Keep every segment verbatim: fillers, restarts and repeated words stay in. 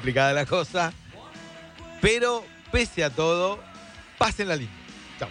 complicada la cosa. Pero, pese a todo, pásenla lindo. Chao.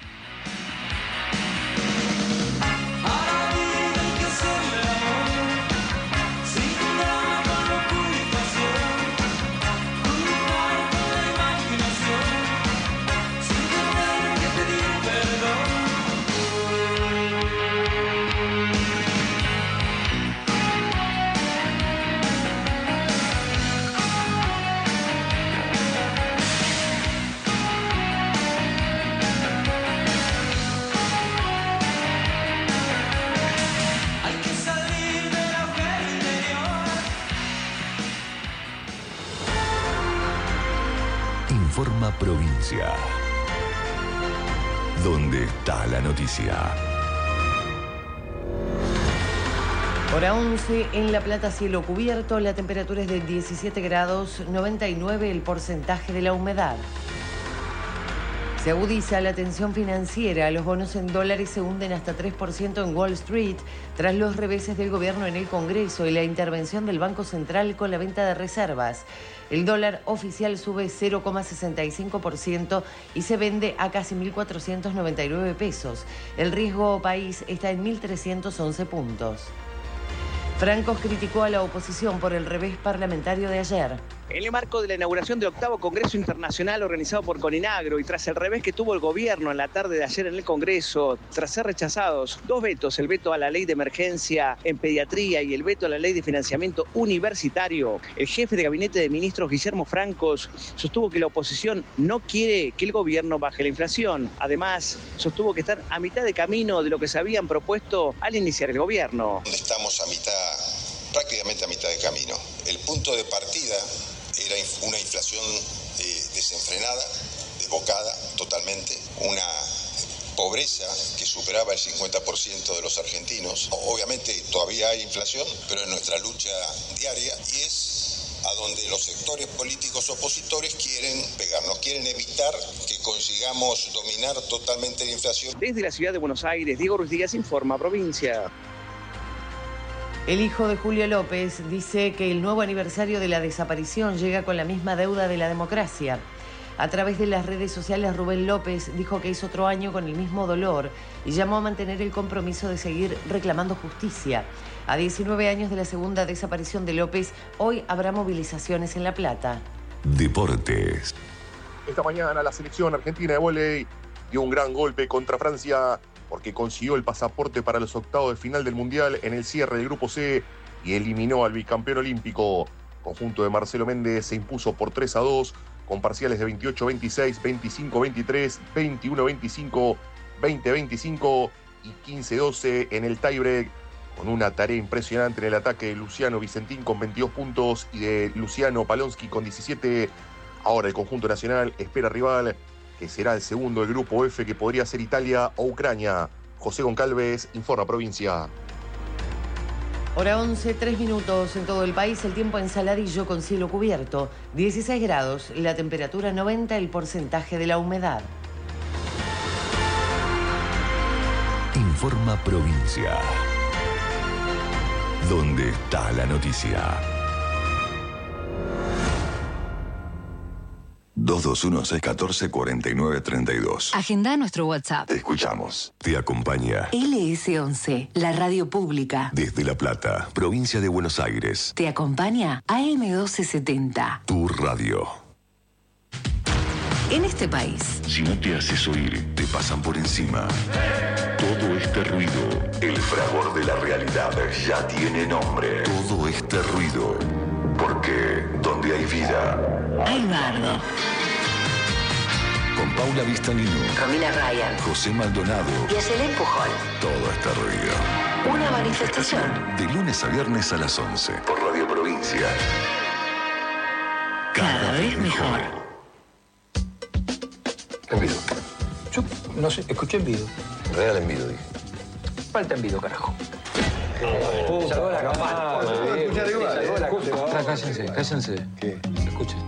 Informa Provincia. ¿Dónde está la noticia? Hora once, en La Plata, cielo cubierto, la temperatura es de diecisiete grados, noventa y nueve el porcentaje de la humedad. Se agudiza la tensión financiera, los bonos en dólares se hunden hasta tres por ciento en Wall Street tras los reveses del gobierno en el Congreso y la intervención del Banco Central con la venta de reservas. El dólar oficial sube cero coma sesenta y cinco por ciento y se vende a casi mil cuatrocientos noventa y nueve pesos. El riesgo país está en mil trescientos once puntos. Francos criticó a la oposición por el revés parlamentario de ayer. En el marco de la inauguración del octavo Congreso Internacional organizado por Coninagro y tras el revés que tuvo el gobierno en la tarde de ayer en el Congreso, tras ser rechazados dos vetos, el veto a la ley de emergencia en pediatría y el veto a la ley de financiamiento universitario, el jefe de gabinete de ministros Guillermo Francos sostuvo que la oposición no quiere que el gobierno baje la inflación. Además, sostuvo que están a mitad de camino de lo que se habían propuesto al iniciar el gobierno. Estamos a mitad, prácticamente a mitad de camino. El punto de partida era una inflación eh, desenfrenada, desbocada totalmente, una pobreza que superaba el cincuenta por ciento de los argentinos. Obviamente todavía hay inflación, pero es nuestra lucha diaria y es a donde los sectores políticos opositores quieren pegarnos, quieren evitar que consigamos dominar totalmente la inflación. Desde la ciudad de Buenos Aires, Diego Ruiz Díaz informa, Provincia. El hijo de Julio López dice que el nuevo aniversario de la desaparición llega con la misma deuda de la democracia. A través de las redes sociales, Rubén López dijo que es otro año con el mismo dolor y llamó a mantener el compromiso de seguir reclamando justicia. A diecinueve años de la segunda desaparición de López, hoy habrá movilizaciones en La Plata. Deportes. Esta mañana la selección argentina de vóley dio un gran golpe contra Francia porque consiguió el pasaporte para los octavos de final del Mundial en el cierre del Grupo C y eliminó al bicampeón olímpico. El conjunto de Marcelo Méndez se impuso por tres a dos con parciales de veintiocho a veintiséis, veinticinco a veintitrés, veintiuno a veinticinco, veinte a veinticinco y quince a doce en el tiebreak, con una tarea impresionante en el ataque de Luciano Vicentín con veintidós puntos y de Luciano Palonsky con diecisiete. Ahora el conjunto nacional espera rival, que será el segundo del Grupo F, que podría ser Italia o Ucrania. José Goncalves, informa Provincia. Hora once, tres minutos en todo el país, el tiempo en Saladillo con cielo cubierto, dieciséis grados, la temperatura noventa, el porcentaje de la humedad. Informa Provincia. ¿Dónde está la noticia? dos dos uno, seis uno cuatro, cuatro nueve tres dos. Agenda nuestro WhatsApp. Te escuchamos. Te acompaña L S once, la radio pública. desde La Plata, provincia de Buenos Aires. Te acompaña A M mil doscientos setenta. Tu radio. En este país, Si no te haces oír, te pasan por encima. Todo este ruido, el fragor de la realidad, ya tiene nombre. Todo este ruido, porque donde hay vida, hay bardo. con Paula Vistalino, Romina Ryan José Maldonado, y Ayelen Pujol. todo este ruido. Una manifestación. De lunes a viernes a las once, por Radio Provincia. Cada vez mejor. Envido. Yo no sé, escuché envido. Real envido, dije. Falta envido, carajo. Uh, salvó la campana. Cállense, cállense. ¿Qué? Escuchen.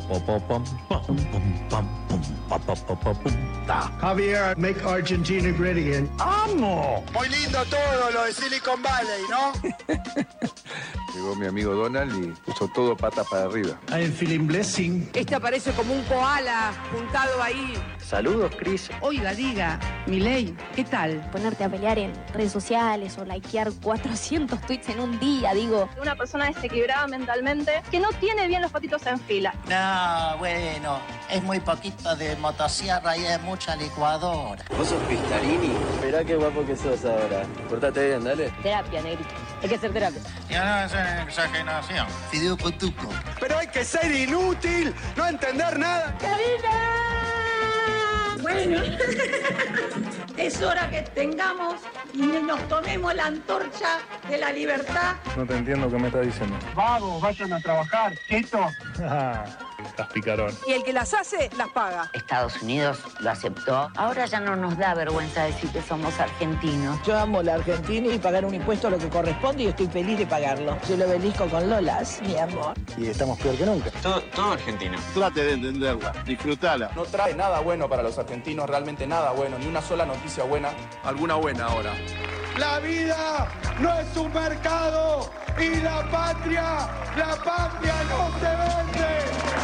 Javier, make Argentina great again. ¡Amo! Muy lindo todo lo de Silicon Valley, ¿no? Llegó mi amigo Donald y puso todo patas para arriba. I'm feeling blessing. Este aparece como un koala juntado ahí. Saludos, Cris. Oiga, diga, Milei, ¿qué tal? Ponerte a pelear en redes sociales o likear cuatrocientos tweets en un día, digo. Una persona desequilibrada mentalmente que no tiene bien los patitos en fila. No, bueno, es muy poquito de motosierra y es mucha licuadora. ¿Vos sos Pistarini? Mirá qué guapo que sos ahora. Portate bien, dale. Terapia, negrito. Hay que hacer terapia. Ya no, eso es exageración. Fideo potuco. Pero hay que ser inútil, no entender nada. ¡Karina! Bueno, es hora que tengamos y nos tomemos la antorcha de la libertad. No te entiendo qué me estás diciendo. Vamos, vayan a trabajar, Cheto. Estás picarón. Y el que las hace, las paga. Estados Unidos lo aceptó. Ahora ya no nos da vergüenza decir que somos argentinos. Yo amo la Argentina y pagar un impuesto a lo que corresponde y estoy feliz de pagarlo. Yo lo belisco con Lolas, mi amor. Y estamos peor que nunca. Todo, todo argentino. Trate de entenderla, disfrutala. No trae nada bueno para los argentinos, realmente nada bueno, ni una sola noticia buena. Alguna buena ahora. La vida no es un mercado y la patria, la patria no se vende.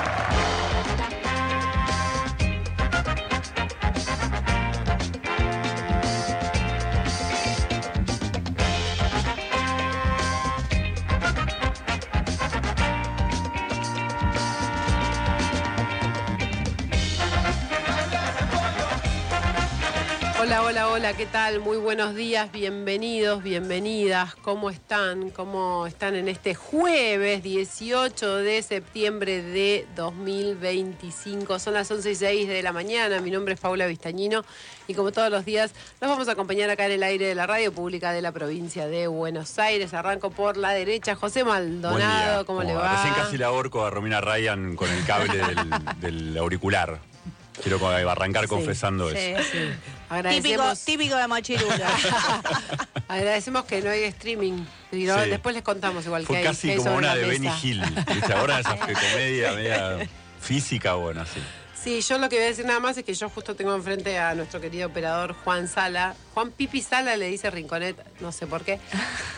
Hola, hola, hola, ¿qué tal? Muy buenos días, bienvenidos, bienvenidas. ¿Cómo están? ¿Cómo están en este jueves dieciocho de septiembre de dos mil veinticinco? Son las once y seis de la mañana, mi nombre es Paula Vistañino y como todos los días los vamos a acompañar acá en el aire de la radio pública de la provincia de Buenos Aires. Arranco por la derecha, José Maldonado, ¿cómo, ¿cómo le va? Recién casi la ahorco a Romina Ryan con el cable del, del auricular. Quiero arrancar sí, confesando sí, eso. Sí. Agradecemos... Típico, típico de Machirula. Agradecemos que no hay streaming. Pero sí. Después les contamos igual Fue que casi hay. Fue casi como una de mesa. Benny Hill. ¿Viste? Ahora esa comedia media física, bueno, así. Sí, yo lo que voy a decir nada más es que yo justo tengo enfrente a nuestro querido operador Juan Sala. Juan Pipi Sala le dice Rinconet, no sé por qué.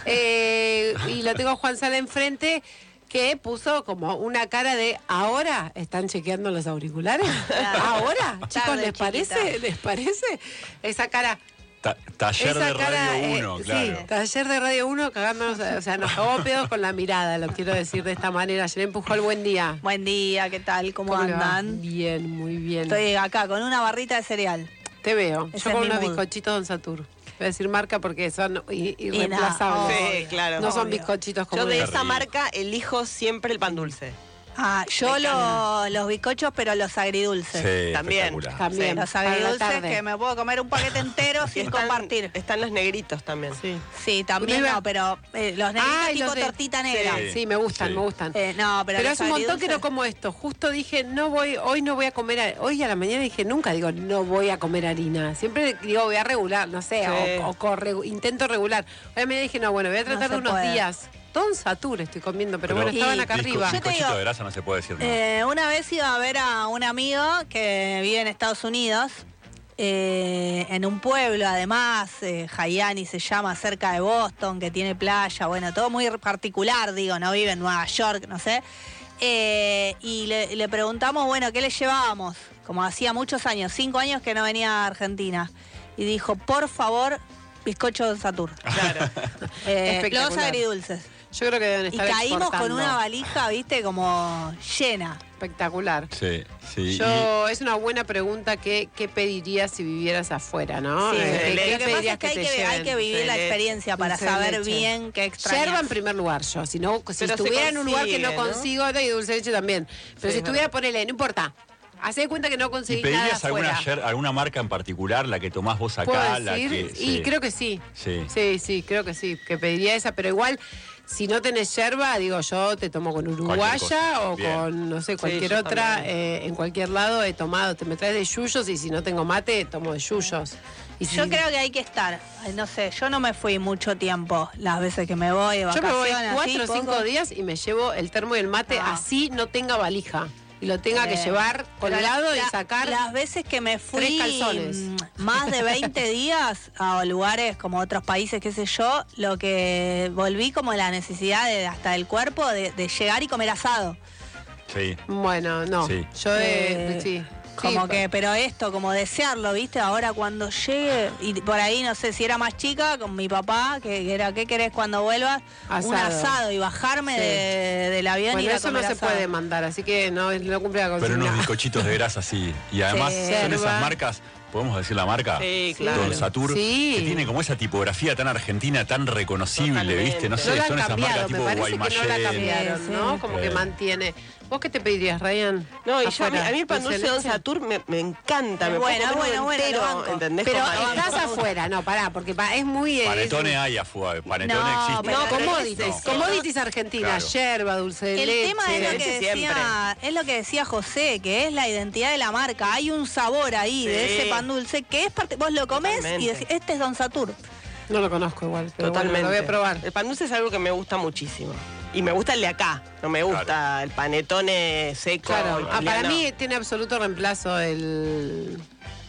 Eh, y lo tengo a Juan Sala enfrente, que puso como una cara de ¿ahora están chequeando los auriculares? Claro. ¿Ahora? Chicos, ¿les chiquita. parece? ¿Les parece? Esa cara... Ta taller Esa de cara, Radio uno, eh, claro. Sí, taller de Radio uno cagándonos, o sea, nos cagó pedos con la mirada, lo quiero decir de esta manera. Ayer empujó el buen día. Buen día, ¿qué tal? ¿Cómo, ¿Cómo andan? Bien, muy bien. Estoy acá con una barrita de cereal. Te veo. Ese Yo con es unos mood. bizcochitos Don Satur. Voy a decir marca porque son irreemplazables. No, sí, claro. No son Obvio. bizcochitos como Yo de de esa marca elijo siempre el pan dulce. Ah, yo lo, los bizcochos, pero los agridulces. Sí, también. También. Sí, los agridulces que me puedo comer un paquete entero sin están, compartir. Están los negritos también. Sí, sí también Iba... no, pero eh, los negritos ah, tipo los de... tortita negra. Sí, sí me gustan, sí. me gustan. Eh, no, pero pero los es un montón agridulces... que no como esto. Justo dije, no voy, hoy no voy a comer, a... hoy a la mañana dije, nunca digo, no voy a comer harina. Siempre digo, voy a regular, no sé, sí. o, o corre... intento regular. Hoy a la mañana dije, no, bueno, voy a tratar no de unos puede. días. Don Satur estoy comiendo, pero, pero bueno, estaban acá disco, arriba. Bizcochito de grasa no se puede decir nada. Eh, una vez iba a ver a un amigo que vive en Estados Unidos, eh, en un pueblo, además, eh, Hyannis se llama, cerca de Boston, que tiene playa, bueno, todo muy particular, digo, no vive en Nueva York, no sé. Eh, y le, le preguntamos, bueno, ¿qué le llevábamos? Como hacía muchos años, cinco años que no venía a Argentina. Y dijo, por favor, bizcocho Don Satur. Claro. eh, los agridulces. Yo creo que deben estar Y caímos exportando. con una valija, viste, como llena. Espectacular. Sí, sí. Yo, y... es una buena pregunta, ¿qué, qué pedirías si vivieras afuera, no? Sí, eh, lo ¿qué que pasa es que, hay que, hay que vivir la experiencia para saber leche. bien qué extrañas. Yerba en primer lugar, yo. Si, no, si Pero estuviera en un lugar que no, ¿no? consigo, y dulce de leche también. Pero sí, si estuviera, ponele, no importa. Hacé de cuenta que no conseguís nada ¿Y pedirías alguna, afuera. alguna marca en particular, la que tomás vos acá? La que, sí, sí. creo que sí. sí. Sí, sí, creo que sí. Que pediría esa, pero igual... Si no tenés yerba, digo, yo te tomo con uruguaya o Bien. con, no sé, cualquier sí, otra. Eh, en cualquier lado he tomado. Te me traes de yuyos y si no tengo mate, tomo de yuyos. Y yo si... creo que hay que estar. No sé, yo no me fui mucho tiempo las veces que me voy de vacaciones. Yo me voy cuatro o cinco poco. días y me llevo el termo y el mate, Ah. así no tenga valija. Y lo tenga eh, que llevar colgado la, y sacar las veces que me fui tres calzones. más de veinte días a lugares como otros países, qué sé yo, lo que volví como la necesidad de hasta del cuerpo de, de llegar y comer asado. Sí. Bueno, no. Sí. Yo Eh, eh, sí. Como Sí, que, pero esto, como desearlo, ¿viste? Ahora cuando llegue, y por ahí, no sé, si era más chica, con mi papá, que, que era, ¿qué querés cuando vuelvas? Asado. Un asado y bajarme Sí. de, del avión y Bueno, ir a eso no comer se asado. puede mandar, así que no, no cumple la Pero consigna. unos bizcochitos de grasa así. Y además Sí. son Yerba. esas marcas, ¿podemos decir la marca? Sí, claro. Don Satur, Sí. que tiene como esa tipografía tan argentina, tan reconocible, Totalmente. ¿viste? No No sé, la han son esas cambiado, marcas me tipo parece que no la Guaymallén. cambiaron, Sí, ¿no? sí. Como Eh. que mantiene. ¿Vos qué te pedirías, Ryan? No, y yo, a mí, Afuera, a mí el pan dulce de Don leche. Satur me, me encanta. Me Bueno, puedo comer bueno, uno bueno, entero, lo banco. ¿entendés? Pero Con maní. estás afuera, no, pará, porque pa- es muy... es- Panetone hay afuera, panetone No, existe. pero No, Pero commodities, es eso. commodities argentinas, Claro. yerba, dulce de El leche. tema es lo, que ese decía, siempre. es lo que decía José, que es la identidad de la marca. Hay un sabor ahí de Sí. ese pan dulce que es parte. Vos lo comés Totalmente. y decís, este es Don Satur. No lo conozco igual, pero Totalmente. bueno, lo voy a probar. El pan dulce es algo que me gusta muchísimo. Y me gusta el de acá. No me gusta Claro. el panetone seco. Claro, ah, para italiano. mí tiene absoluto reemplazo el,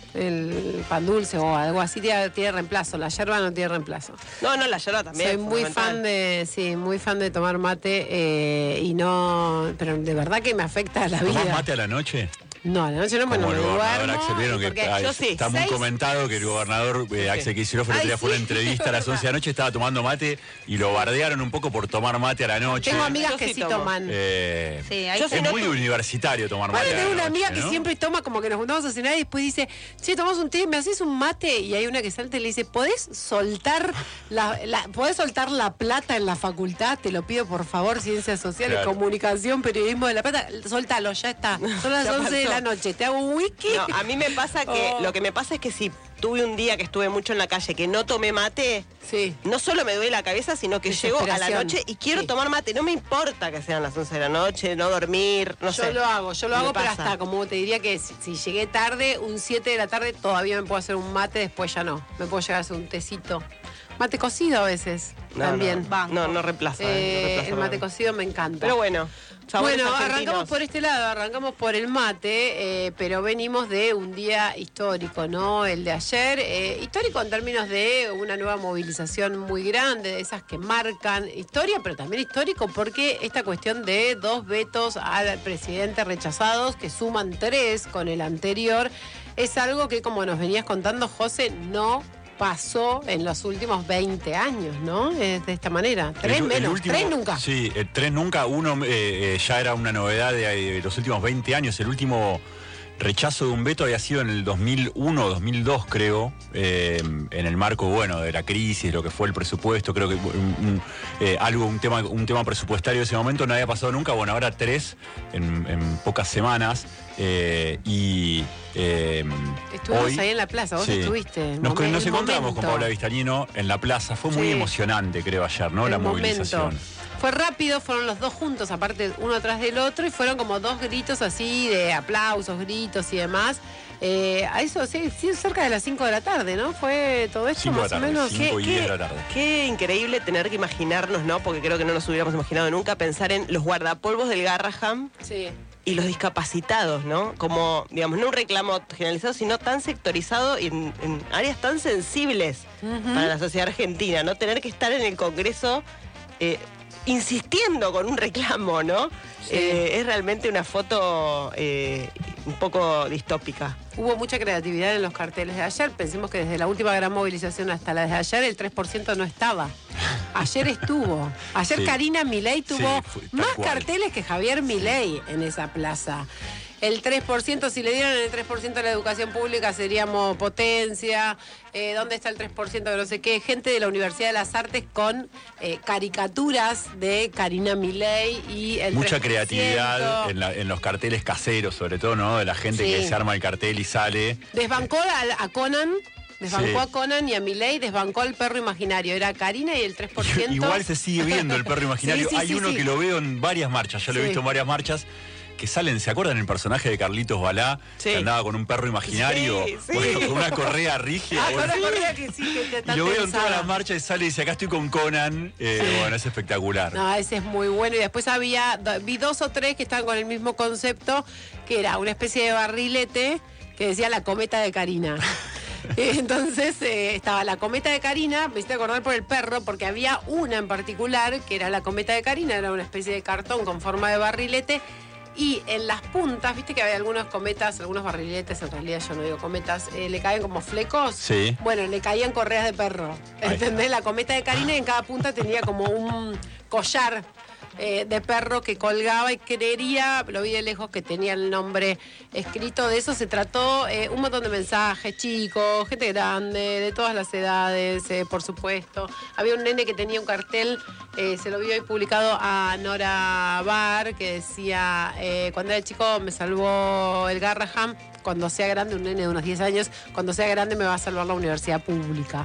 el pan dulce o algo así, tiene, tiene reemplazo. La yerba no tiene reemplazo. No, no, la yerba también. Soy muy fundamental. fan de, sí, muy fan de tomar mate eh, y no, pero de verdad que me afecta la vida. ¿Tomás mate a la noche? No, a la noche no, Como bueno, el me gobernador duermo. Axel, vieron que porque ah, yo sí, está muy seis- comentado que el gobernador eh, Axel Kicillof el otro Ay, día fue a sí, una entrevista a las es once de la noche, estaba tomando mate y lo bardearon un poco por tomar mate a la noche. Tengo amigas Yo que sí sí tomo. toman. Eh, Sí, ahí es se muy nota. universitario tomar mate. Ahora a la tengo una noche, amiga que ¿no? siempre toma, como que nos juntamos a cenar y después dice, che, tomamos un té, me haces un mate, y hay una que salta y le dice, ¿podés soltar la, la- ¿podés soltar la plata en la facultad? Te lo pido por favor, Ciencias Sociales, Claro. Periodismo de la Plata, soltalo, ya está. Son las Ya once de pasó. la noche, te hago un wiki. No, a mí me pasa que Oh. lo que me pasa es que si tuve un día que estuve mucho en la calle que no tomé mate, Sí. no solo me duele la cabeza, sino que llego a la Desesperación. noche y quiero Sí. tomar mate. No me importa que sean las once de la noche, no dormir, no yo sé. lo hago, yo lo Me hago, pero pasa. hasta como te diría que si, si llegué tarde, un siete de la tarde, todavía me puedo hacer un mate, después ya no. Me puedo llegar a hacer un tecito. Mate cocido a veces, No, también. No, no, no reemplaza. Eh, no reemplaza el mate nada. cocido me encanta. Pero bueno, sabores Bueno, argentinos. arrancamos por este lado, arrancamos por el mate, eh, pero venimos de un día histórico, ¿no? El de ayer, eh, histórico en términos de una nueva movilización muy grande, de esas que marcan historia, pero también histórico porque esta cuestión de dos vetos al presidente rechazados, que suman tres con el anterior, es algo que, como nos venías contando, José, no pasó en los últimos veinte años, ¿no? Es de esta manera. Tres El- el menos, último- tres nunca. Sí, el tres nunca. Uno eh, eh, ya era una novedad de, eh, los últimos veinte años. El último rechazo de un veto había sido en el dos mil uno, dos mil dos, creo, eh, en el marco, bueno, de la crisis, lo que fue el presupuesto, creo que un, un, eh, algo, un tema, un tema presupuestario de ese momento no había pasado nunca. Bueno, ahora tres en, en pocas semanas. Eh, y eh, Estuvimos hoy, ahí en la plaza, vos sí. estuviste. Nos, Momen- nos el encontramos con momento. Paula Vistañino en la plaza. Fue muy Sí. emocionante, creo, ayer, ¿no? El la momento. movilización. Fue rápido, fueron los dos juntos, aparte uno atrás del otro, y fueron como dos gritos así de aplausos, gritos y demás. Eh, a eso, sí, sí, cerca de las cinco de la tarde, ¿no? Fue todo esto cinco de más la o tarde, menos. cinco y ¿Qué- diez de la tarde. Qué increíble tener que imaginarnos, ¿no? Porque creo que no nos hubiéramos imaginado nunca pensar en los guardapolvos del Garraham Sí. y los discapacitados, ¿no? Como, digamos, no un reclamo generalizado, sino tan sectorizado y en, en áreas tan sensibles para la sociedad argentina, ¿no? Tener que estar en el Congreso eh, insistiendo con un reclamo, ¿no? Sí. Eh, es realmente una foto eh, un poco distópica. Hubo mucha creatividad en los carteles de ayer. Pensemos que desde la última gran movilización hasta la de ayer, el tres por ciento no estaba. Ayer estuvo. Ayer Sí. Karina Milei tuvo Sí, fue- tal más cual. carteles que Javier Milei en esa plaza. El tres por ciento, si le dieran el tres por ciento a la educación pública, seríamos potencia. Eh, ¿Dónde está el tres por ciento de no sé qué? Gente de la Universidad de las Artes con eh, caricaturas de Karina Milei y el Mucha tres por ciento. creatividad en, la- en los carteles caseros, sobre todo, ¿no? De la gente Sí. que se arma el cartel y sale. Desbancó a, a Conan, desbancó Sí. a Conan y a Milei, desbancó al perro imaginario. Era Karina y el tres por ciento. Igual se sigue viendo el perro imaginario. Sí, sí, Hay sí, uno sí. que lo veo en varias marchas, yo lo he Sí. visto en varias marchas, que salen, ¿se acuerdan el personaje de Carlitos Balá? Sí. Que andaba con un perro imaginario, Sí, sí. bueno, con una correa rígida. Ah, bueno. con la correa que sí, que te- está Y lo veo en tensada. todas las marchas y sale y dice, acá estoy con Conan. Eh, Bueno, es espectacular. No, ese es muy bueno. Y después había, do- vi dos o tres que estaban con el mismo concepto, que era una especie de barrilete que decía la cometa de Karina. Entonces eh, estaba la cometa de Karina, me hiciste acordar por el perro, porque había una en particular, que era la cometa de Karina, era una especie de cartón con forma de barrilete, y en las puntas, viste que había algunos cometas, algunos barriletes, en realidad yo no digo cometas, eh, le caen como flecos. Sí. Bueno, le caían correas de perro. ¿Entendés? La cometa de Karina en cada punta tenía como un collar eh, de perro que colgaba y creería, lo vi de lejos, que tenía el nombre escrito. De eso se trató eh, un montón de mensajes, chicos, gente grande, de todas las edades, eh, por supuesto. Había un nene que tenía un cartel, eh, se lo vi hoy publicado a Nora Bar, que decía, eh, cuando era chico me salvó el Garraham, cuando sea grande, un nene de unos diez años, cuando sea grande me va a salvar la universidad pública.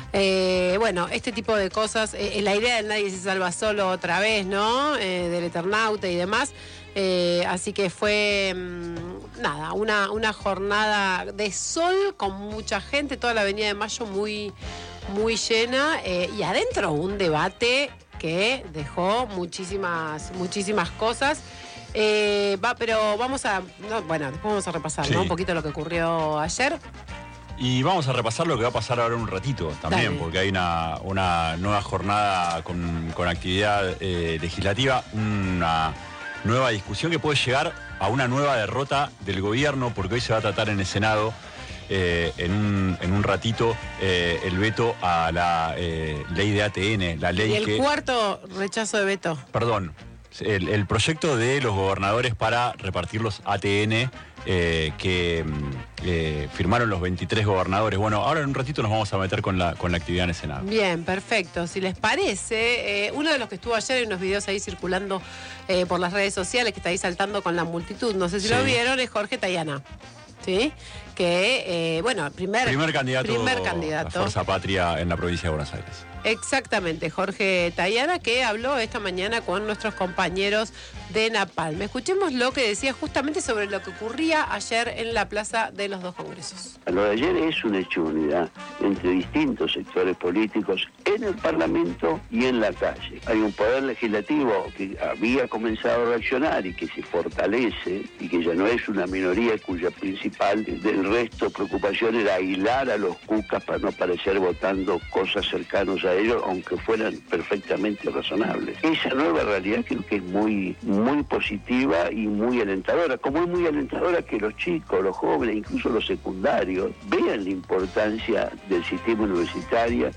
Eh, bueno, este tipo de cosas, eh, la idea del Nadie se salva solo otra vez, ¿no? Eh, del Eternauta y demás. Eh, así que fue, mmm, nada, una, una jornada de sol con mucha gente, toda la Avenida de Mayo muy, muy llena, eh, y adentro un debate que dejó muchísimas, muchísimas cosas. Eh, va, pero vamos a, no, bueno, después vamos a repasar, sí, ¿no? Un poquito lo que ocurrió ayer. Y vamos a repasar lo que va a pasar ahora en un ratito también, Dale. Porque hay una, una nueva jornada con, con actividad eh, legislativa, una nueva discusión que puede llegar a una nueva derrota del gobierno, porque hoy se va a tratar en el Senado eh, en, un, en un ratito eh, el veto a la eh, ley de A T N, la ley y el que... cuarto rechazo de veto. Perdón. El, el proyecto de los gobernadores para repartir los A T N eh, que eh, firmaron los veintitrés gobernadores. Bueno, ahora en un ratito nos vamos a meter con la, con la actividad en el Senado. Bien, perfecto. Si les parece, eh, uno de los que estuvo ayer, hay unos videos ahí circulando eh, por las redes sociales, que está ahí saltando con la multitud, no sé si sí. lo vieron, es Jorge Tayana. ¿Sí? Que, eh, bueno, primer, primer candidato primer candidato. a Fuerza Patria en la provincia de Buenos Aires. Exactamente, Jorge Tayana, que habló esta mañana con nuestros compañeros de Napalm. Escuchemos lo que decía justamente sobre lo que ocurría ayer en la Plaza de los Dos Congresos. Lo de ayer es un hecho de unidad entre distintos sectores políticos en el Parlamento y en la calle. Hay un poder legislativo que había comenzado a reaccionar y que se fortalece y que ya no es una minoría cuya principal del resto preocupación era aislar a los cucas para no parecer votando cosas cercanas a ellos, aunque fueran perfectamente razonables. Esa nueva realidad creo que es muy, muy positiva y muy alentadora, como es muy alentadora que los chicos, los jóvenes, incluso los secundarios, vean la importancia del sistema universitario.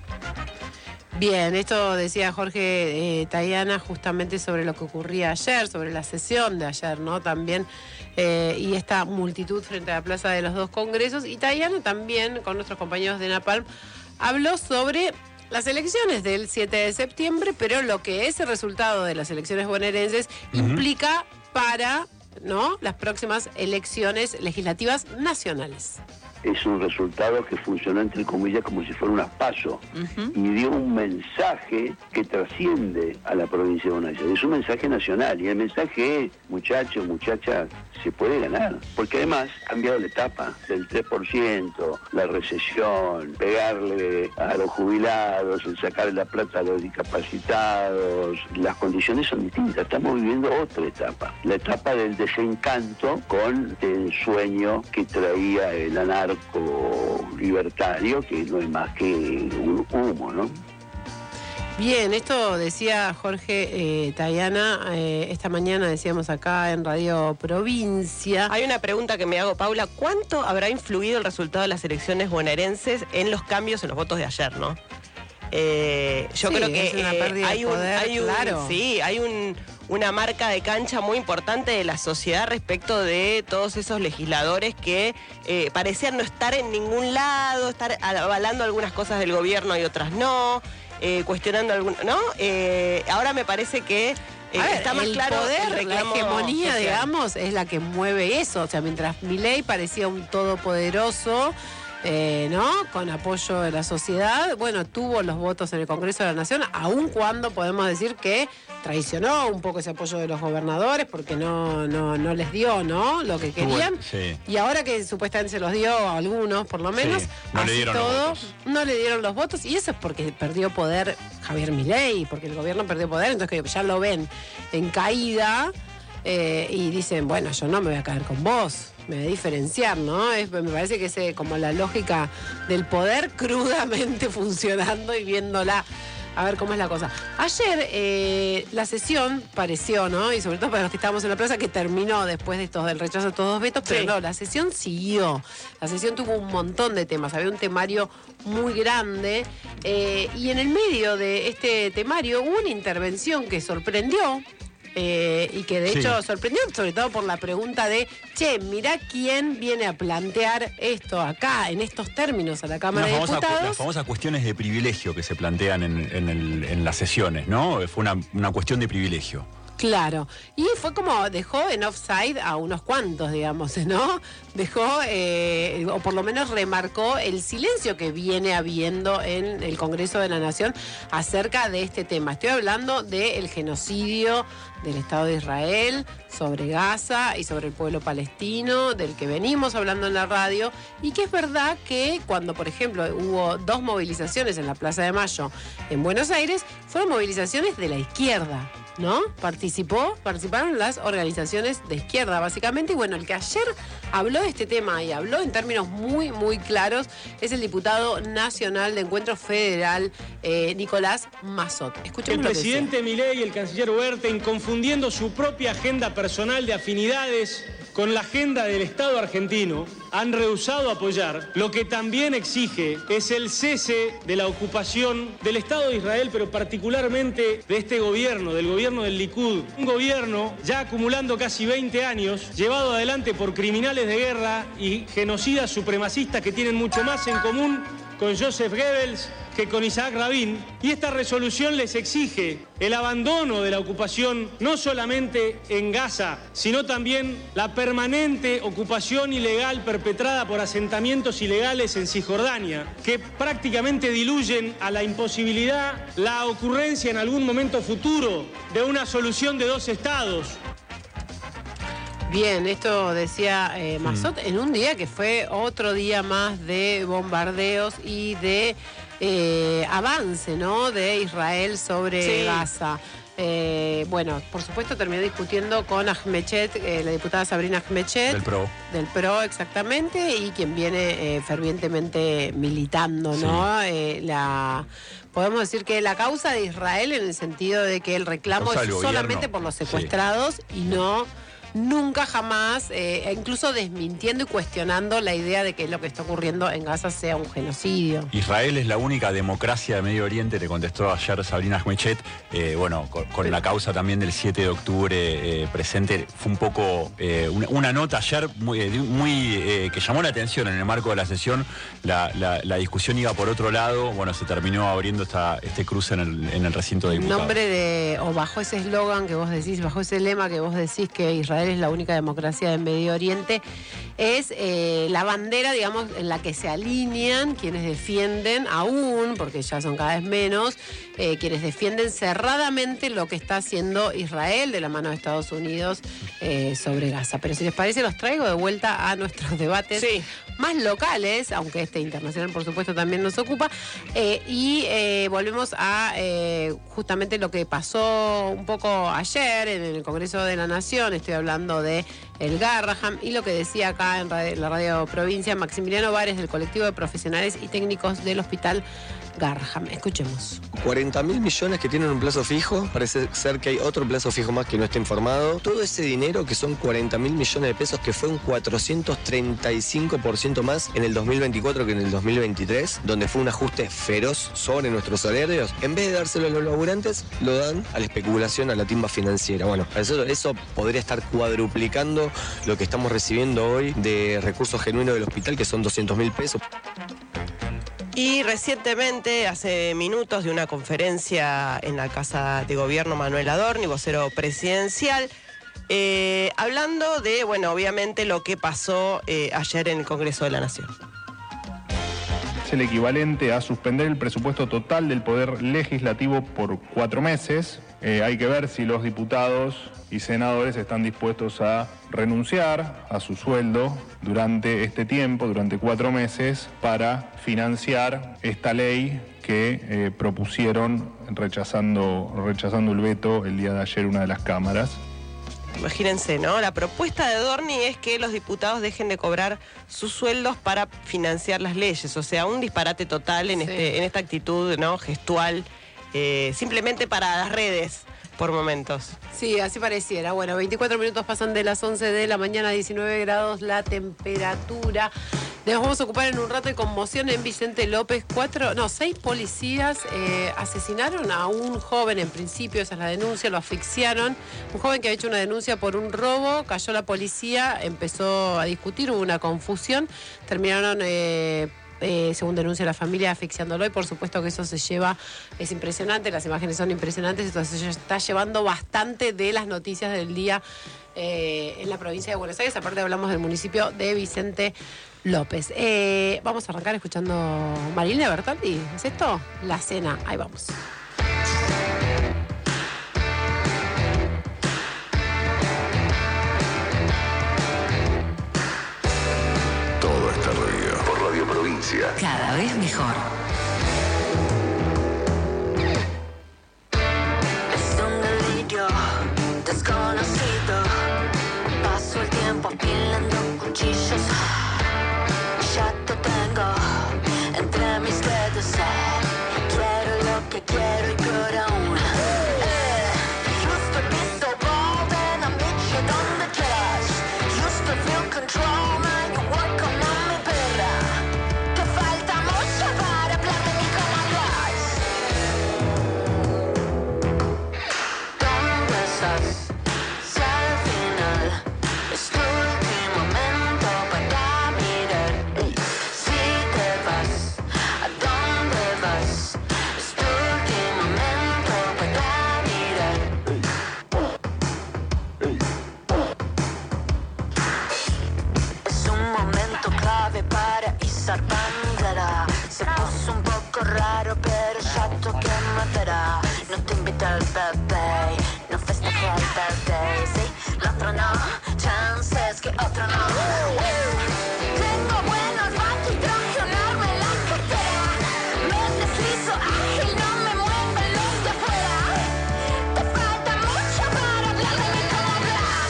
Bien, esto decía Jorge eh, Tayana justamente sobre lo que ocurría ayer, sobre la sesión de ayer, ¿no? También, eh, y esta multitud frente a la Plaza de los Dos Congresos. Y Tayana también, con nuestros compañeros de Napalm, habló sobre las elecciones del siete de septiembre, pero lo que ese resultado de las elecciones bonaerenses uh-huh. implica para, ¿no?, las próximas elecciones legislativas nacionales. Es un resultado que funcionó, entre comillas, como si fuera un paso uh-huh. y dio un mensaje que trasciende a la provincia de Buenos Aires. Es un mensaje nacional y el mensaje es, muchachos, muchachas, se puede ganar. Porque además ha cambiado la etapa del tres por ciento, la recesión, pegarle a los jubilados, el sacarle la plata a los discapacitados. Las condiciones son distintas. Estamos viviendo otra etapa. La etapa del desencanto con el sueño que traía el anarco libertario, que no es más que un humo, ¿no? Bien, esto decía Jorge eh, Tayana, eh, esta mañana decíamos acá en Radio Provincia. Hay una pregunta que me hago, Paula, ¿cuánto habrá influido el resultado de las elecciones bonaerenses en los cambios en los votos de ayer, no? Eh, yo sí, creo que es una pérdida eh, hay, de un, poder, hay un, claro. sí, hay un, una marca de cancha muy importante de la sociedad respecto de todos esos legisladores que eh, parecían no estar en ningún lado, estar avalando algunas cosas del gobierno y otras no, eh, cuestionando algún, ¿no? Eh, ahora me parece que Eh, ver, está más el claro poder, el reclamo la hegemonía, social. digamos, es la que mueve eso. O sea, mientras Milei parecía un todopoderoso, eh, ¿no?, con apoyo de la sociedad, bueno, tuvo los votos en el Congreso de la Nación, aun cuando podemos decir que traicionó un poco ese apoyo de los gobernadores porque no, no, no les dio, ¿no?, lo que querían. Sí. Y ahora que supuestamente se los dio a algunos, por lo menos, sí, no le dieron todo, los votos. no le dieron los votos. Y eso es porque perdió poder Javier Milei, porque el gobierno perdió poder, entonces que ya lo ven en caída. eh, y dicen, bueno, yo no me voy a caer con vos, me voy a diferenciar, ¿no? Es, me parece que es como la lógica del poder crudamente funcionando y viéndola. A ver cómo es la cosa. Ayer eh, la sesión pareció, ¿no? Y sobre todo para los que estábamos en la plaza, que terminó después de estos, del rechazo de todos los vetos, pero sí. No, la sesión siguió. La sesión tuvo un montón de temas, había un temario muy grande eh, y en el medio de este temario hubo una intervención que sorprendió. Eh, y que de sí. hecho sorprendió sobre todo por la pregunta de, che, mirá quién viene a plantear esto acá, en estos términos, a la Cámara de Diputados. Las famosas cuestiones de privilegio que se plantean en, en, el, en las sesiones, ¿no? Fue una, una cuestión de privilegio. Claro, y fue como dejó en offside a unos cuantos, digamos, ¿no? Dejó, eh, o por lo menos remarcó el silencio que viene habiendo en el Congreso de la Nación acerca de este tema. Estoy hablando del genocidio del Estado de Israel sobre Gaza y sobre el pueblo palestino, del que venimos hablando en la radio, y que es verdad que cuando, por ejemplo, hubo dos movilizaciones en la Plaza de Mayo en Buenos Aires, fueron movilizaciones de la izquierda, ¿no? Participó, participaron las organizaciones de izquierda, básicamente, y bueno, el que ayer habló de este tema y habló en términos muy, muy claros es el diputado nacional de Encuentro Federal, eh, Nicolás Massot. Escuchemos el lo que presidente Milei y el canciller Werten, confundiendo su propia agenda personal de afinidades con la agenda del Estado argentino, han rehusado apoyar lo que también exige es el cese de la ocupación del Estado de Israel, pero particularmente de este gobierno, del gobierno del Likud. Un gobierno ya acumulando casi veinte años, llevado adelante por criminales de guerra y genocidas supremacistas que tienen mucho más en común con Joseph Goebbels que con Isaac Rabin, y esta resolución les exige el abandono de la ocupación no solamente en Gaza, sino también la permanente ocupación ilegal perpetrada por asentamientos ilegales en Cisjordania, que prácticamente diluyen a la imposibilidad la ocurrencia en algún momento futuro de una solución de dos estados. Bien, esto decía eh, Massot mm. en un día que fue otro día más de bombardeos y de eh, avance, ¿no?, de Israel sobre sí. Gaza. Eh, bueno, por supuesto terminó discutiendo con Ahmechet, eh, la diputada Sabrina Ahmechet. Del PRO. Del PRO, exactamente, y quien viene eh, fervientemente militando, ¿no? Sí. Eh, la... Podemos decir que la causa de Israel en el sentido de que el reclamo es solamente por los secuestrados sí. y no... Nunca jamás, eh, incluso desmintiendo y cuestionando la idea de que lo que está ocurriendo en Gaza sea un genocidio. Israel es la única democracia de Medio Oriente, le contestó ayer Sabrina Ahmechet, eh, bueno, con, con la causa también del siete de octubre eh, presente. Fue un poco eh, una, una nota ayer muy, muy eh, que llamó la atención en el marco de la sesión. La, la, la discusión iba por otro lado, bueno, se terminó abriendo esta, este cruce en el, en el recinto de diputados. Nombre de, o bajo ese eslogan que vos decís, bajo ese lema que vos decís que Israel es la única democracia del Medio Oriente, es eh, la bandera, digamos, en la que se alinean quienes defienden aún, porque ya son cada vez menos, eh, quienes defienden cerradamente lo que está haciendo Israel de la mano de Estados Unidos eh, sobre Gaza. Pero si les parece, los traigo de vuelta a nuestros debates sí. más locales, aunque este internacional, por supuesto, también nos ocupa, eh, y eh, volvemos a eh, justamente lo que pasó un poco ayer en el Congreso de la Nación. Estoy hablando de el Garraham y lo que decía acá en radio, la radio provincia Maximiliano Vares, del colectivo de profesionales y técnicos del Hospital Garraham. Escuchemos. cuarenta mil millones que tienen un plazo fijo, parece ser que hay otro plazo fijo más que no está informado. Todo ese dinero, que son cuarenta mil millones de pesos, que fue un cuatrocientos treinta y cinco por ciento más en el dos mil veinticuatro que en el dos mil veintitrés, donde fue un ajuste feroz sobre nuestros salarios, en vez de dárselo a los laburantes, lo dan a la especulación, a la timba financiera. Bueno, eso, eso podría estar cuadruplicando lo que estamos recibiendo hoy de recursos genuinos del hospital, que son doscientos mil pesos. Y recientemente, hace minutos, de una conferencia en la Casa de Gobierno, Manuel Adorni, vocero presidencial, eh, hablando de, bueno, obviamente lo que pasó eh, ayer en el Congreso de la Nación. Es el equivalente a suspender el presupuesto total del Poder Legislativo por cuatro meses. Eh, hay que ver si los diputados y senadores están dispuestos a renunciar a su sueldo durante este tiempo, durante cuatro meses, para financiar esta ley que eh, propusieron rechazando, rechazando el veto el día de ayer una de las cámaras. imagínense, ¿no? La propuesta de Dorni es que los diputados dejen de cobrar sus sueldos para financiar las leyes. O sea, un disparate total en, Sí. este, en esta actitud, ¿no? Gestual, eh, simplemente para las redes. Por momentos. Sí, así pareciera. Bueno, veinticuatro minutos pasan de las once de la mañana, diecinueve grados la temperatura. Nos vamos a ocupar en un rato de conmoción en Vicente López. Cuatro, no, seis policías eh, asesinaron a un joven en principio, esa es la denuncia, lo asfixiaron. Un joven que ha hecho una denuncia por un robo, cayó la policía, empezó a discutir, hubo una confusión, terminaron... Eh, Eh, según denuncia la familia, asfixiándolo, y por supuesto que eso se lleva, es impresionante, las imágenes son impresionantes, entonces se está llevando bastante de las noticias del día eh, en la provincia de Buenos Aires. Aparte hablamos del municipio de Vicente López. Eh, vamos a arrancar escuchando Marilena Bertaldi, ¿es esto? La cena, ahí vamos. Cada vez mejor. Es un delirio desconocido. Paso el tiempo afilando cuchillos. Ya te tengo entre mis dedos. Quiero lo que quiero y peor aún. Used to be so bold and I meet you on the trash. Used to feel control, now you work on me, perra. Te falta mucho para hablar de mí como hablas. ¿Dónde estás? Si al final es tu último momento para mirar. Si te vas, ¿a dónde vas? Es tu último momento para mirar. Es un momento clave para izar bandera. Se puso un poco raro, pero ya toqué madera. No te invité al bebé, no festejé el birthday. Sí, la otro no, chances que otro no. Tengo buenos ratos y traicionarme la cartera. Me deslizo ágil, no me mueven los de afuera. Te falta mucho para hablar de mí como hablas.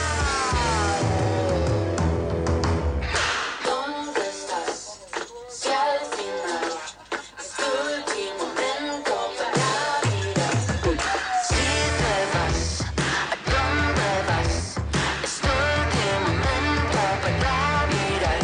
¿Dónde estás? Si al final es tu último momento para mirar. Si te vas, ¿a dónde vas? Es tu último momento para mirar.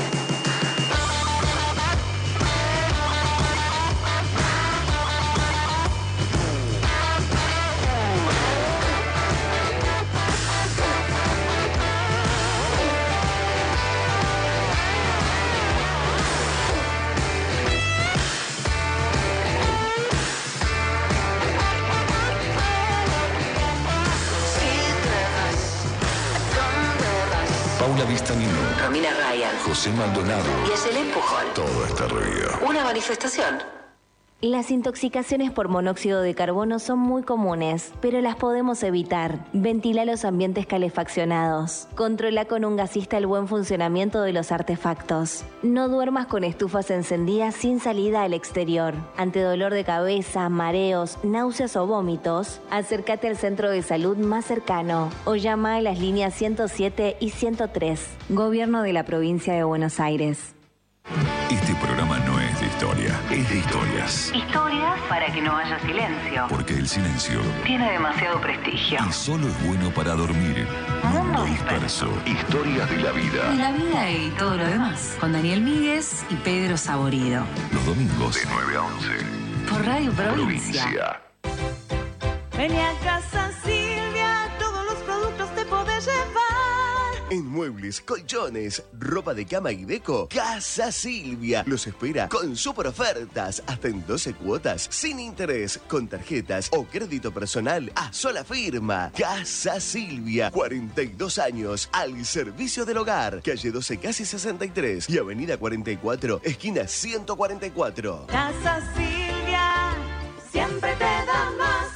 Paula Vistanino, Romina Ryan. José Maldonado. Y es el empujón. Todo está ruido. Una manifestación. Las intoxicaciones por monóxido de carbono son muy comunes, pero las podemos evitar. Ventila los ambientes calefaccionados. Controla con un gasista el buen funcionamiento de los artefactos. No duermas con estufas encendidas sin salida al exterior. Ante dolor de cabeza, mareos, náuseas o vómitos, acércate al centro de salud más cercano o llama a las líneas ciento siete y ciento tres. Gobierno de la Provincia de Buenos Aires. Este programa no es de historia, es de historias. Historias para que no haya silencio. Porque el silencio Tiene demasiado prestigio. y solo es bueno para dormir. Mundo disperso. Historias de la vida. La vida y todo lo demás. Con Daniel Míguez y Pedro Saborido. Los domingos de nueve a once. Por Radio Provincia. Provincia. Vení a Casa Silvia, todos los productos te podés llevar. En muebles, colchones, ropa de cama y deco, Casa Silvia los espera con super ofertas hasta en doce cuotas, sin interés, con tarjetas o crédito personal a sola firma. Casa Silvia, cuarenta y dos años al servicio del hogar. Calle doce, casi sesenta y tres y Avenida cuarenta y cuatro, esquina ciento cuarenta y cuatro. Casa Silvia, siempre te da más.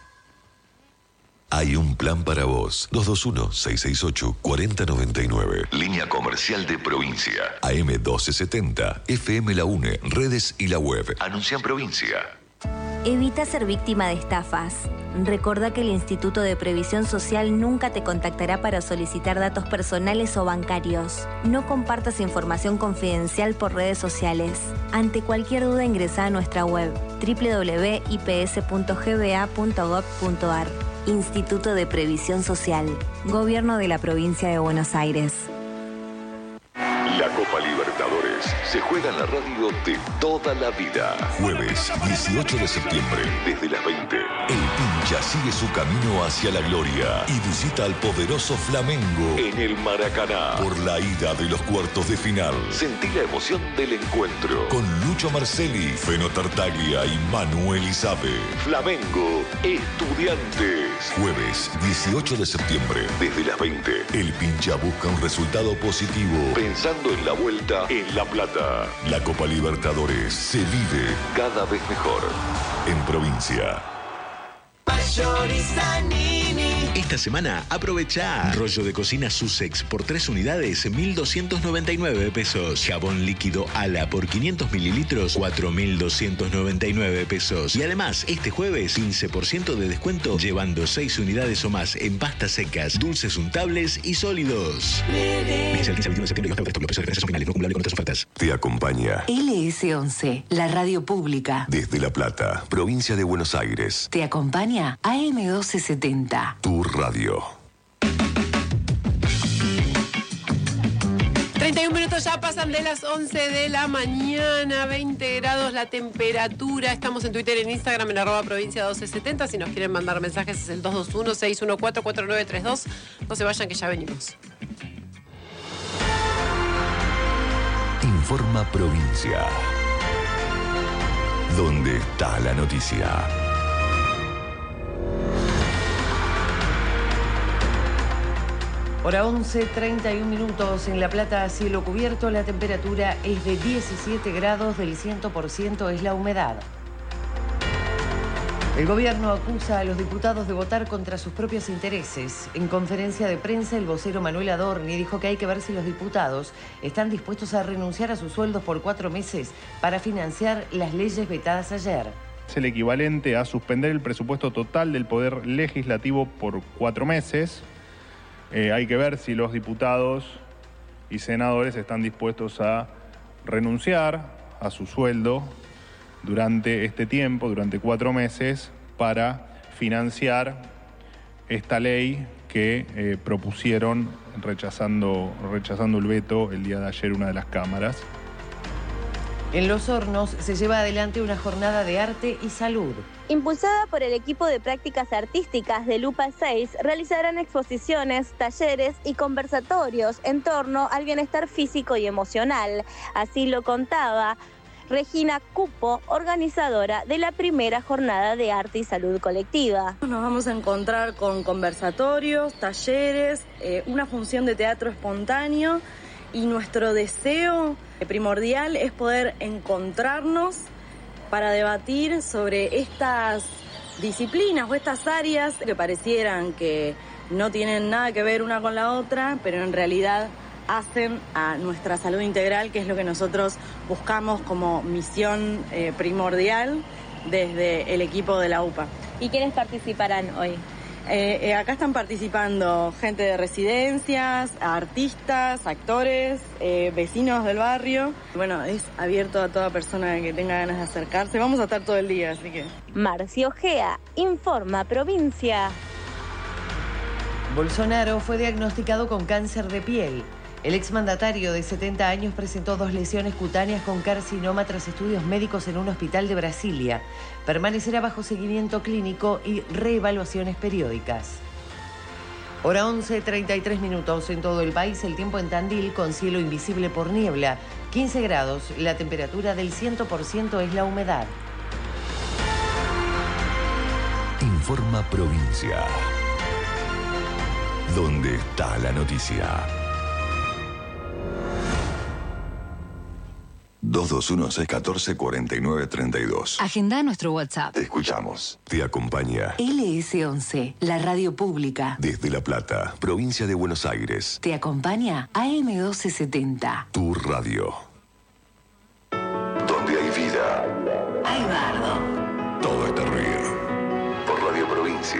Hay un plan para vos. dos dos uno, seis seis ocho, cuatro cero nueve nueve. Línea comercial de provincia. A M doce setenta. F M La U N E. Redes y la web. Anuncia en provincia. Evita ser víctima de estafas. Recordá que el Instituto de Previsión Social nunca te contactará para solicitar datos personales o bancarios. No compartas información confidencial por redes sociales. Ante cualquier duda ingresá a nuestra web doble u doble u doble u punto i p s punto g b a punto gov punto a r. Instituto de Previsión Social. Gobierno de la Provincia de Buenos Aires. La Copa Libertadores se juega en la radio de toda la vida. Jueves dieciocho de septiembre, desde las veinte. El hincha sigue su camino hacia la gloria y visita al poderoso Flamengo en el Maracaná. Por la ida de los cuartos de final, sentí la emoción del encuentro con Lucho Marcelli, Feno Tartaglia y Manuel Isabe. Flamengo, Estudiantes. Jueves dieciocho de septiembre, desde las veinte. El pincha busca un resultado positivo pensando en la vuelta en La Plata. La Copa Libertadores se vive cada vez mejor en provincia. Esta semana aprovecha rollo de cocina Sussex por tres unidades, mil doscientos noventa y nueve pesos. Jabón líquido Ala por quinientos mililitros, cuatro mil doscientos noventa y nueve pesos. Y además, este jueves, quince por ciento de descuento llevando seis unidades o más en pastas secas, dulces untables y sólidos. Vigencia el quince al veintiuno de septiembre y hasta el resto de los precios de referencia son finales, no acumulable con otras ofertas. Te acompaña L S once, la radio pública. Desde La Plata, provincia de Buenos Aires. Te acompaña A M doce setenta. Tu radio. treinta y un minutos ya pasan de las once de la mañana, veinte grados la temperatura. Estamos en Twitter, en Instagram, en arroba provincia doce setenta. Si nos quieren mandar mensajes es el dos dos uno, seis uno cuatro, cuatro nueve tres dos. No se vayan que ya venimos. Informa Provincia. ¿Dónde está la noticia? Hora once, treinta y un minutos. En La Plata, cielo cubierto, la temperatura es de diecisiete grados, del cien por ciento es la humedad. El gobierno acusa a los diputados de votar contra sus propios intereses. En conferencia de prensa, el vocero Manuel Adorni dijo que hay que ver si los diputados están dispuestos a renunciar a sus sueldos por cuatro meses para financiar las leyes vetadas ayer. Es el equivalente a suspender el presupuesto total del Poder Legislativo por cuatro meses. Eh, hay que ver si los diputados y senadores están dispuestos a renunciar a su sueldo durante este tiempo, durante cuatro meses, para financiar esta ley que eh, propusieron rechazando, rechazando el veto el día de ayer una de las cámaras. En Los Hornos se lleva adelante una jornada de arte y salud. Impulsada por el equipo de prácticas artísticas de Lupa seis, realizarán exposiciones, talleres y conversatorios en torno al bienestar físico y emocional. Así lo contaba Regina Cupo, organizadora de la primera jornada de arte y salud colectiva. Nos vamos a encontrar con conversatorios, talleres, eh, una función de teatro espontáneo y nuestro deseo primordial es poder encontrarnos para debatir sobre estas disciplinas o estas áreas que parecieran que no tienen nada que ver una con la otra, pero en realidad hacen a nuestra salud integral, que es lo que nosotros buscamos como misión eh, primordial desde el equipo de la U P A. ¿Y quiénes participarán hoy? Eh, eh, acá están participando gente de residencias, artistas, actores, eh, vecinos del barrio. Bueno, es abierto a toda persona que tenga ganas de acercarse. Vamos a estar todo el día, así que... Marcio Gea, Informa Provincia. Bolsonaro fue diagnosticado con cáncer de piel. El exmandatario de setenta años presentó dos lesiones cutáneas con carcinoma tras estudios médicos en un hospital de Brasilia. Permanecerá bajo seguimiento clínico y reevaluaciones periódicas. Hora once, treinta y tres minutos en todo el país. El tiempo en Tandil con cielo invisible por niebla. quince grados. La temperatura del cien por ciento es la humedad. Informa Provincia. ¿Dónde está la noticia? dos dos uno, seis uno cuatro, cuatro nueve tres dos. Agenda nuestro WhatsApp. Te escuchamos. Te acompaña L S once, la radio pública. Desde La Plata, provincia de Buenos Aires. Te acompaña A M doce setenta. Tu radio. Donde hay vida, hay bardo. todo es terrible. Por Radio Provincia.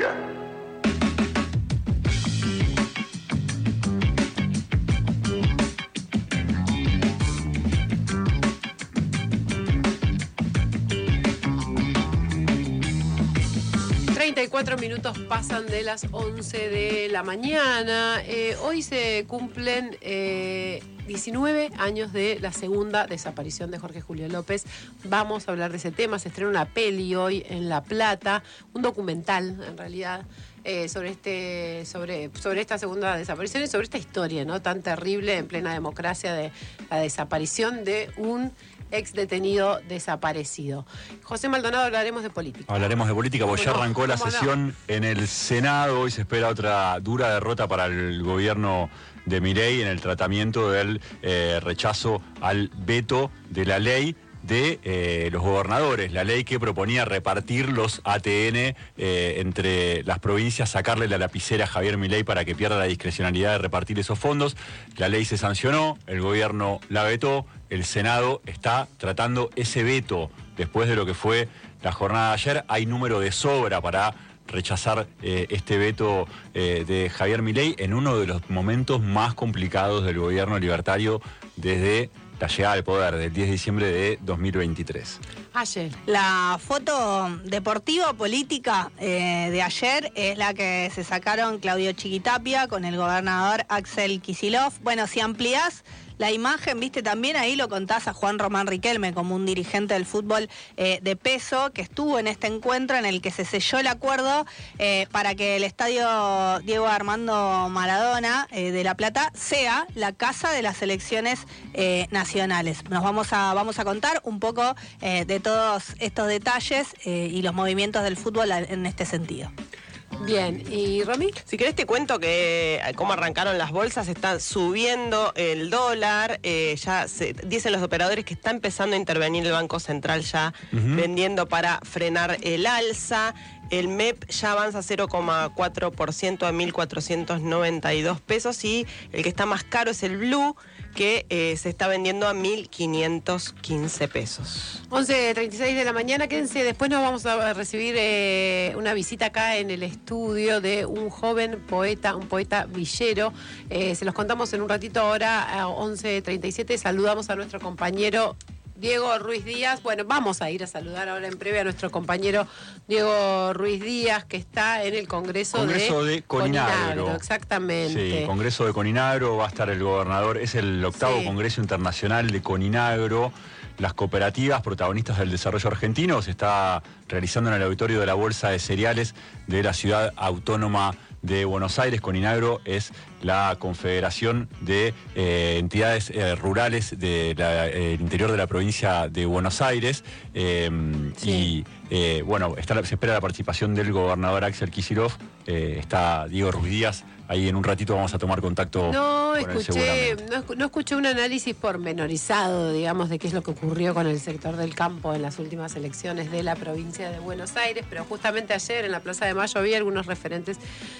veinticuatro minutos pasan de las once de la mañana. Eh, hoy se cumplen eh, diecinueve años de la segunda desaparición de Jorge Julio López. Vamos a hablar de ese tema. Se estrena una peli hoy en La Plata, un documental en realidad, eh, sobre, este, sobre, sobre esta segunda desaparición y sobre esta historia, ¿no?, tan terrible en plena democracia de la desaparición de un ex detenido desaparecido. José Maldonado, hablaremos de política. Hablaremos de política, porque ya no? arrancó la ¿Cómo sesión no? en el Senado. Hoy se espera otra dura derrota para el gobierno de Milei en el tratamiento del eh, rechazo al veto de la ley de eh, los gobernadores, la ley que proponía repartir los A T N eh, entre las provincias, sacarle la lapicera a Javier Milei para que pierda la discrecionalidad de repartir esos fondos. La ley se sancionó, el gobierno la vetó, el Senado está tratando ese veto después de lo que fue la jornada de ayer. Hay número de sobra para rechazar eh, este veto eh, de Javier Milei en uno de los momentos más complicados del gobierno libertario desde la llegada al poder, del diez de diciembre de dos mil veintitrés. Ayer. La foto deportiva política eh, de ayer es la que se sacaron Claudio Chiquitapia con el gobernador Axel Kicillof. Bueno, si ampliás la imagen, viste, también ahí lo contás a Juan Román Riquelme como un dirigente del fútbol eh, de peso que estuvo en este encuentro en el que se selló el acuerdo eh, para que el estadio Diego Armando Maradona eh, de La Plata sea la casa de las selecciones eh, nacionales. Nos vamos a, vamos a contar un poco eh, de todos estos detalles eh, y los movimientos del fútbol en este sentido. Bien, ¿y Romy? Si querés te cuento que cómo arrancaron las bolsas, está subiendo el dólar, eh, ya se, dicen los operadores que está empezando a intervenir el Banco Central ya uh-huh. vendiendo para frenar el alza. El M E P ya avanza cero coma cuatro por ciento a mil cuatrocientos noventa y dos pesos y el que está más caro es el Blue, que eh, se está vendiendo a mil quinientos quince pesos. once treinta y seis de la mañana, quédense, después nos vamos a recibir eh, una visita acá en el estudio de un joven poeta, un poeta villero. Eh, se los contamos en un ratito ahora a once treinta y siete. Saludamos a nuestro compañero Diego Ruiz Díaz. Bueno, vamos a ir a saludar ahora en breve a nuestro compañero Diego Ruiz Díaz, que está en el Congreso, Congreso de, de Coninagro. Coninagro. Exactamente. Sí, Congreso de Coninagro, va a estar el gobernador, es el octavo sí. Congreso Internacional de Coninagro. Las cooperativas protagonistas del desarrollo argentino se está realizando en el auditorio de la Bolsa de Cereales de la Ciudad Autónoma de Buenos Aires. Coninagro es la confederación de eh, entidades eh, rurales del eh, interior de la provincia de Buenos Aires eh, sí. y eh, bueno, está, se espera la participación del gobernador Axel Kicillof, eh, está Diego Ruiz Díaz. Ahí en un ratito vamos a tomar contacto. No con escuché, él no, no escuché un análisis pormenorizado, digamos, de qué es lo que ocurrió con el sector del campo en las últimas elecciones de la provincia de Buenos Aires, pero justamente ayer en la Plaza de Mayo había algunos referentes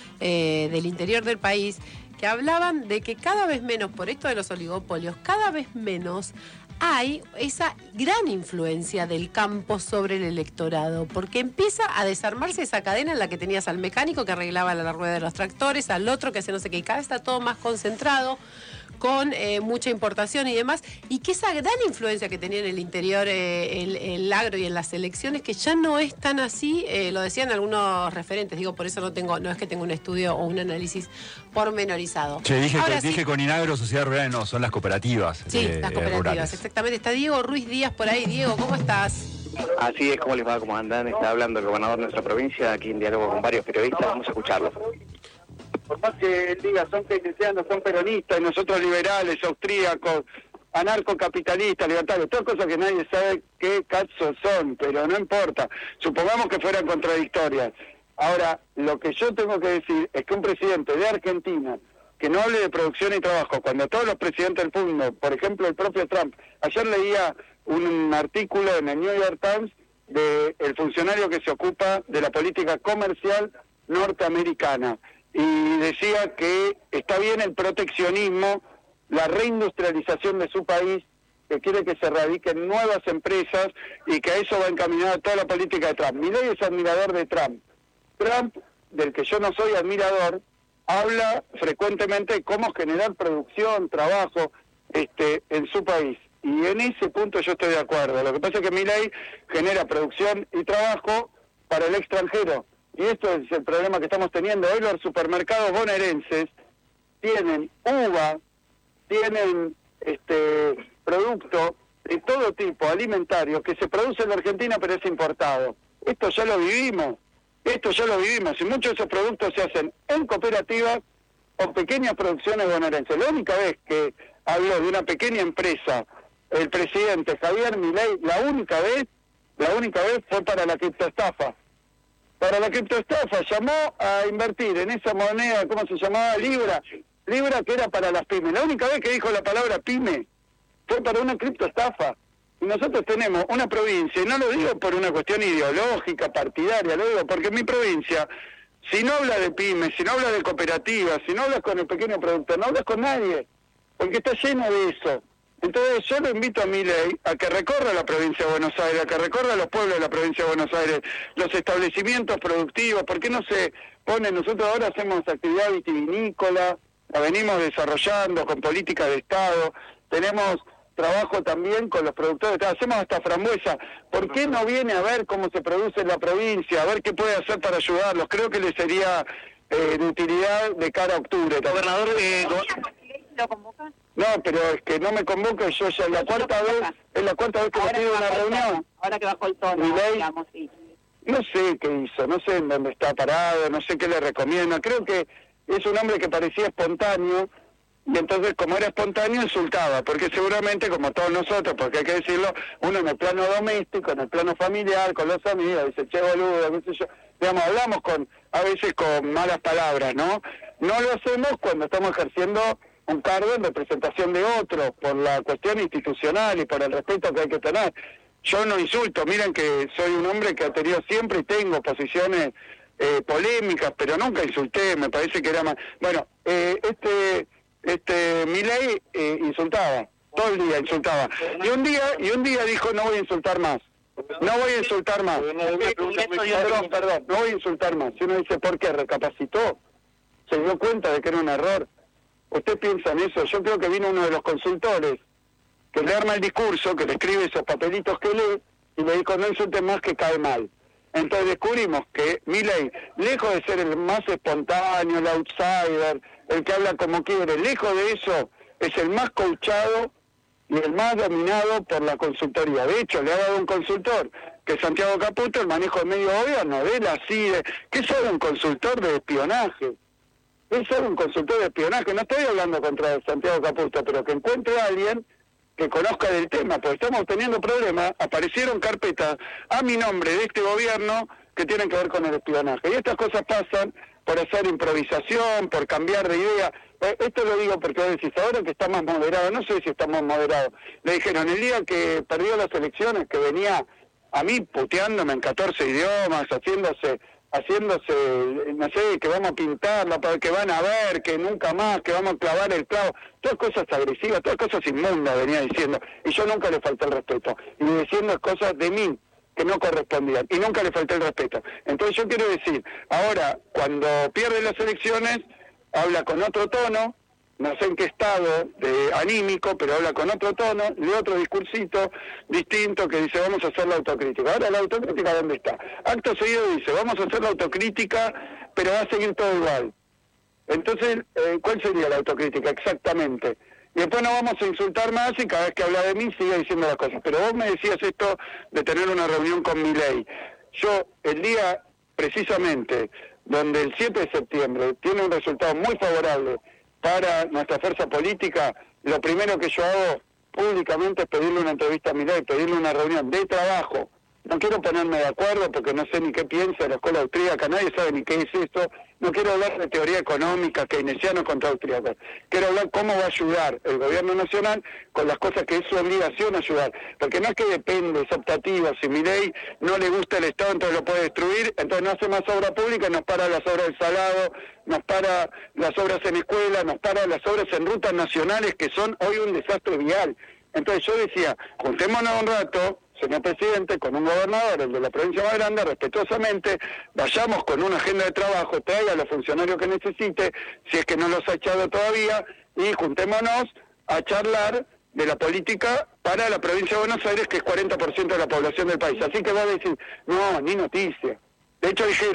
eh, del interior del país que hablaban de que cada vez menos, por esto de los oligopolios, cada vez menos hay esa gran influencia del campo sobre el electorado, porque empieza a desarmarse esa cadena en la que tenías al mecánico que arreglaba la rueda de los tractores, al otro que hace no sé qué, y cada vez está todo más concentrado, con eh, mucha importación y demás, y que esa gran influencia que tenía en el interior eh, el, el agro y en las elecciones, que ya no es tan así, eh, lo decían algunos referentes, digo, por eso no tengo, no es que tenga un estudio o un análisis pormenorizado. Che, dije, Ahora que, sí, dije Coninagro, sociedad rural, no, son las cooperativas. Sí, eh, las cooperativas, rurales. Exactamente. Está Diego Ruiz Díaz por ahí. Diego, ¿cómo estás? Así es, ¿cómo les va? ¿Cómo andan? Está hablando el gobernador de nuestra provincia, aquí en diálogo con varios periodistas, vamos a escucharlo. Por más que él diga, son keynesianos, son peronistas, y nosotros liberales, austríacos, anarcocapitalistas, libertarios, todas cosas que nadie sabe qué cazos son, pero no importa. Supongamos que fueran contradictorias. Ahora, lo que yo tengo que decir es que un presidente de Argentina que no hable de producción y trabajo, cuando todos los presidentes del mundo, por ejemplo el propio Trump, ayer leía un artículo en el New York Times del funcionario que se ocupa de la política comercial norteamericana, y decía que está bien el proteccionismo, la reindustrialización de su país, que quiere que se radiquen nuevas empresas y que a eso va encaminada toda la política de Trump. Milei es admirador de Trump. Trump, del que yo no soy admirador, habla frecuentemente de cómo generar producción, trabajo este, en su país. Y en ese punto yo estoy de acuerdo. Lo que pasa es que Milei genera producción y trabajo para el extranjero. y esto es el problema que estamos teniendo, hoy los supermercados bonaerenses tienen uva, tienen este producto de todo tipo, alimentario, que se produce en la Argentina pero es importado. Esto ya lo vivimos, esto ya lo vivimos, y muchos de esos productos se hacen en cooperativas o pequeñas producciones bonaerenses. La única vez que habló de una pequeña empresa el presidente Javier Milei, la única vez, la única vez fue para la criptoestafa. Para la criptoestafa llamó a invertir en esa moneda, ¿cómo se llamaba? Libra. Libra, que era para las pymes. La única vez que dijo la palabra pyme fue para una criptoestafa. Y nosotros tenemos una provincia, y no lo digo por una cuestión ideológica, partidaria, lo digo porque en mi provincia, si no habla de pymes, si no habla de cooperativas, si no hablas con el pequeño productor, no hablas con nadie, porque está lleno de eso. Entonces yo lo invito a Milei a que recorra la provincia de Buenos Aires, a que recorra los pueblos de la provincia de Buenos Aires, los establecimientos productivos. ¿Por qué no se pone? Nosotros ahora hacemos actividad vitivinícola, la venimos desarrollando con políticas de Estado, tenemos trabajo también con los productores, hacemos hasta frambuesa. ¿Por qué no viene a ver cómo se produce en la provincia, a ver qué puede hacer para ayudarlos? Creo que le sería eh, de utilidad de cara a octubre. Gobernador, eh, go ¿lo convoca? No, pero es que no me convoca, yo ya es la cuarta vez, es la cuarta vez que me pido una reunión. Ahora que bajó el tono, Milei, digamos, sí. No sé qué hizo, no sé en dónde está parado, no sé qué le recomienda. Creo que es un hombre que parecía espontáneo, y entonces como era espontáneo insultaba, porque seguramente como todos nosotros, porque hay que decirlo, uno en el plano doméstico, en el plano familiar, con los amigos, dice, che boludo, qué sé yo, digamos, hablamos con, a veces con malas palabras, ¿no? No lo hacemos cuando estamos ejerciendo un cargo en representación de otros, por la cuestión institucional y por el respeto que hay que tener. Yo no insulto, miren que soy un hombre que ha tenido siempre y tengo posiciones eh, polémicas, pero nunca insulté, me parece que era más... Bueno, eh, este... Este, Milei eh, insultaba, todo el día insultaba. Y un día, y un día dijo, no voy a insultar más. No voy a insultar más. Perdón, perdón, no voy a insultar más. Si uno dice, ¿por qué? Recapacitó. Se dio cuenta de que era un error. ¿Usted piensa en eso? Yo creo que vino uno de los consultores que le arma el discurso, que le escribe esos papelitos que lee, y le dijo, no insulte más que cae mal. Entonces descubrimos que Milei, lejos de ser el más espontáneo, el outsider, el que habla como quiere, lejos de eso, es el más coachado y el más dominado por la consultoría. De hecho, le ha dado un consultor, que es Santiago Caputo, el manejo del medio gobierno, de la C I D E. ¿Qué es un consultor de espionaje? Es ser un consultor de espionaje. No estoy hablando contra Santiago Caputo, pero que encuentre a alguien que conozca del tema, porque estamos teniendo problemas. Aparecieron carpetas a mi nombre de este gobierno que tienen que ver con el espionaje. Y estas cosas pasan por hacer improvisación, por cambiar de idea. Eh, esto lo digo porque vos decís, ahora que está más moderado, no sé si está más moderado. Le dijeron, el día que perdió las elecciones, que venía a mí puteándome en catorce idiomas, haciéndose... haciéndose, no sé, que vamos a pintarla, que van a ver, que nunca más, que vamos a clavar el clavo, todas cosas agresivas, todas cosas inmundas venía diciendo, y yo nunca le falté el respeto, y diciendo cosas de mí que no correspondían, y nunca le falté el respeto. Entonces yo quiero decir, ahora, cuando pierde las elecciones, habla con otro tono, no sé en qué estado de anímico, pero habla con otro tono, de otro discursito distinto que dice, vamos a hacer la autocrítica. Ahora, ¿la autocrítica dónde está? Acto seguido dice, vamos a hacer la autocrítica, pero va a seguir todo igual. Entonces, eh, ¿cuál sería la autocrítica exactamente? Y después no vamos a insultar más y cada vez que habla de mí sigue diciendo las cosas. Pero vos me decías esto de tener una reunión con Milei. Yo, el día precisamente donde el siete de septiembre tiene un resultado muy favorable para nuestra fuerza política, lo primero que yo hago públicamente es pedirle una entrevista a Milei, pedirle una reunión de trabajo. No quiero ponerme de acuerdo porque no sé ni qué piensa la escuela austríaca, nadie sabe ni qué es esto. No quiero hablar de teoría económica, keynesiano contra austríaca. Quiero hablar cómo va a ayudar el gobierno nacional con las cosas que es su obligación ayudar. Porque no es que depende, es optativa. Si Milei no le gusta el Estado, entonces lo puede destruir, entonces no hace más obra pública, nos para las obras del Salado, nos para las obras en escuelas, nos para las obras en rutas nacionales que son hoy un desastre vial. Entonces yo decía, juntémonos un rato, señor presidente, con un gobernador, el de la provincia más grande, respetuosamente, vayamos con una agenda de trabajo, traiga a los funcionarios que necesite, si es que no los ha echado todavía, y juntémonos a charlar de la política para la provincia de Buenos Aires, que es cuarenta por ciento de la población del país. Así que vos decís, no, ni noticia. De hecho dijeron,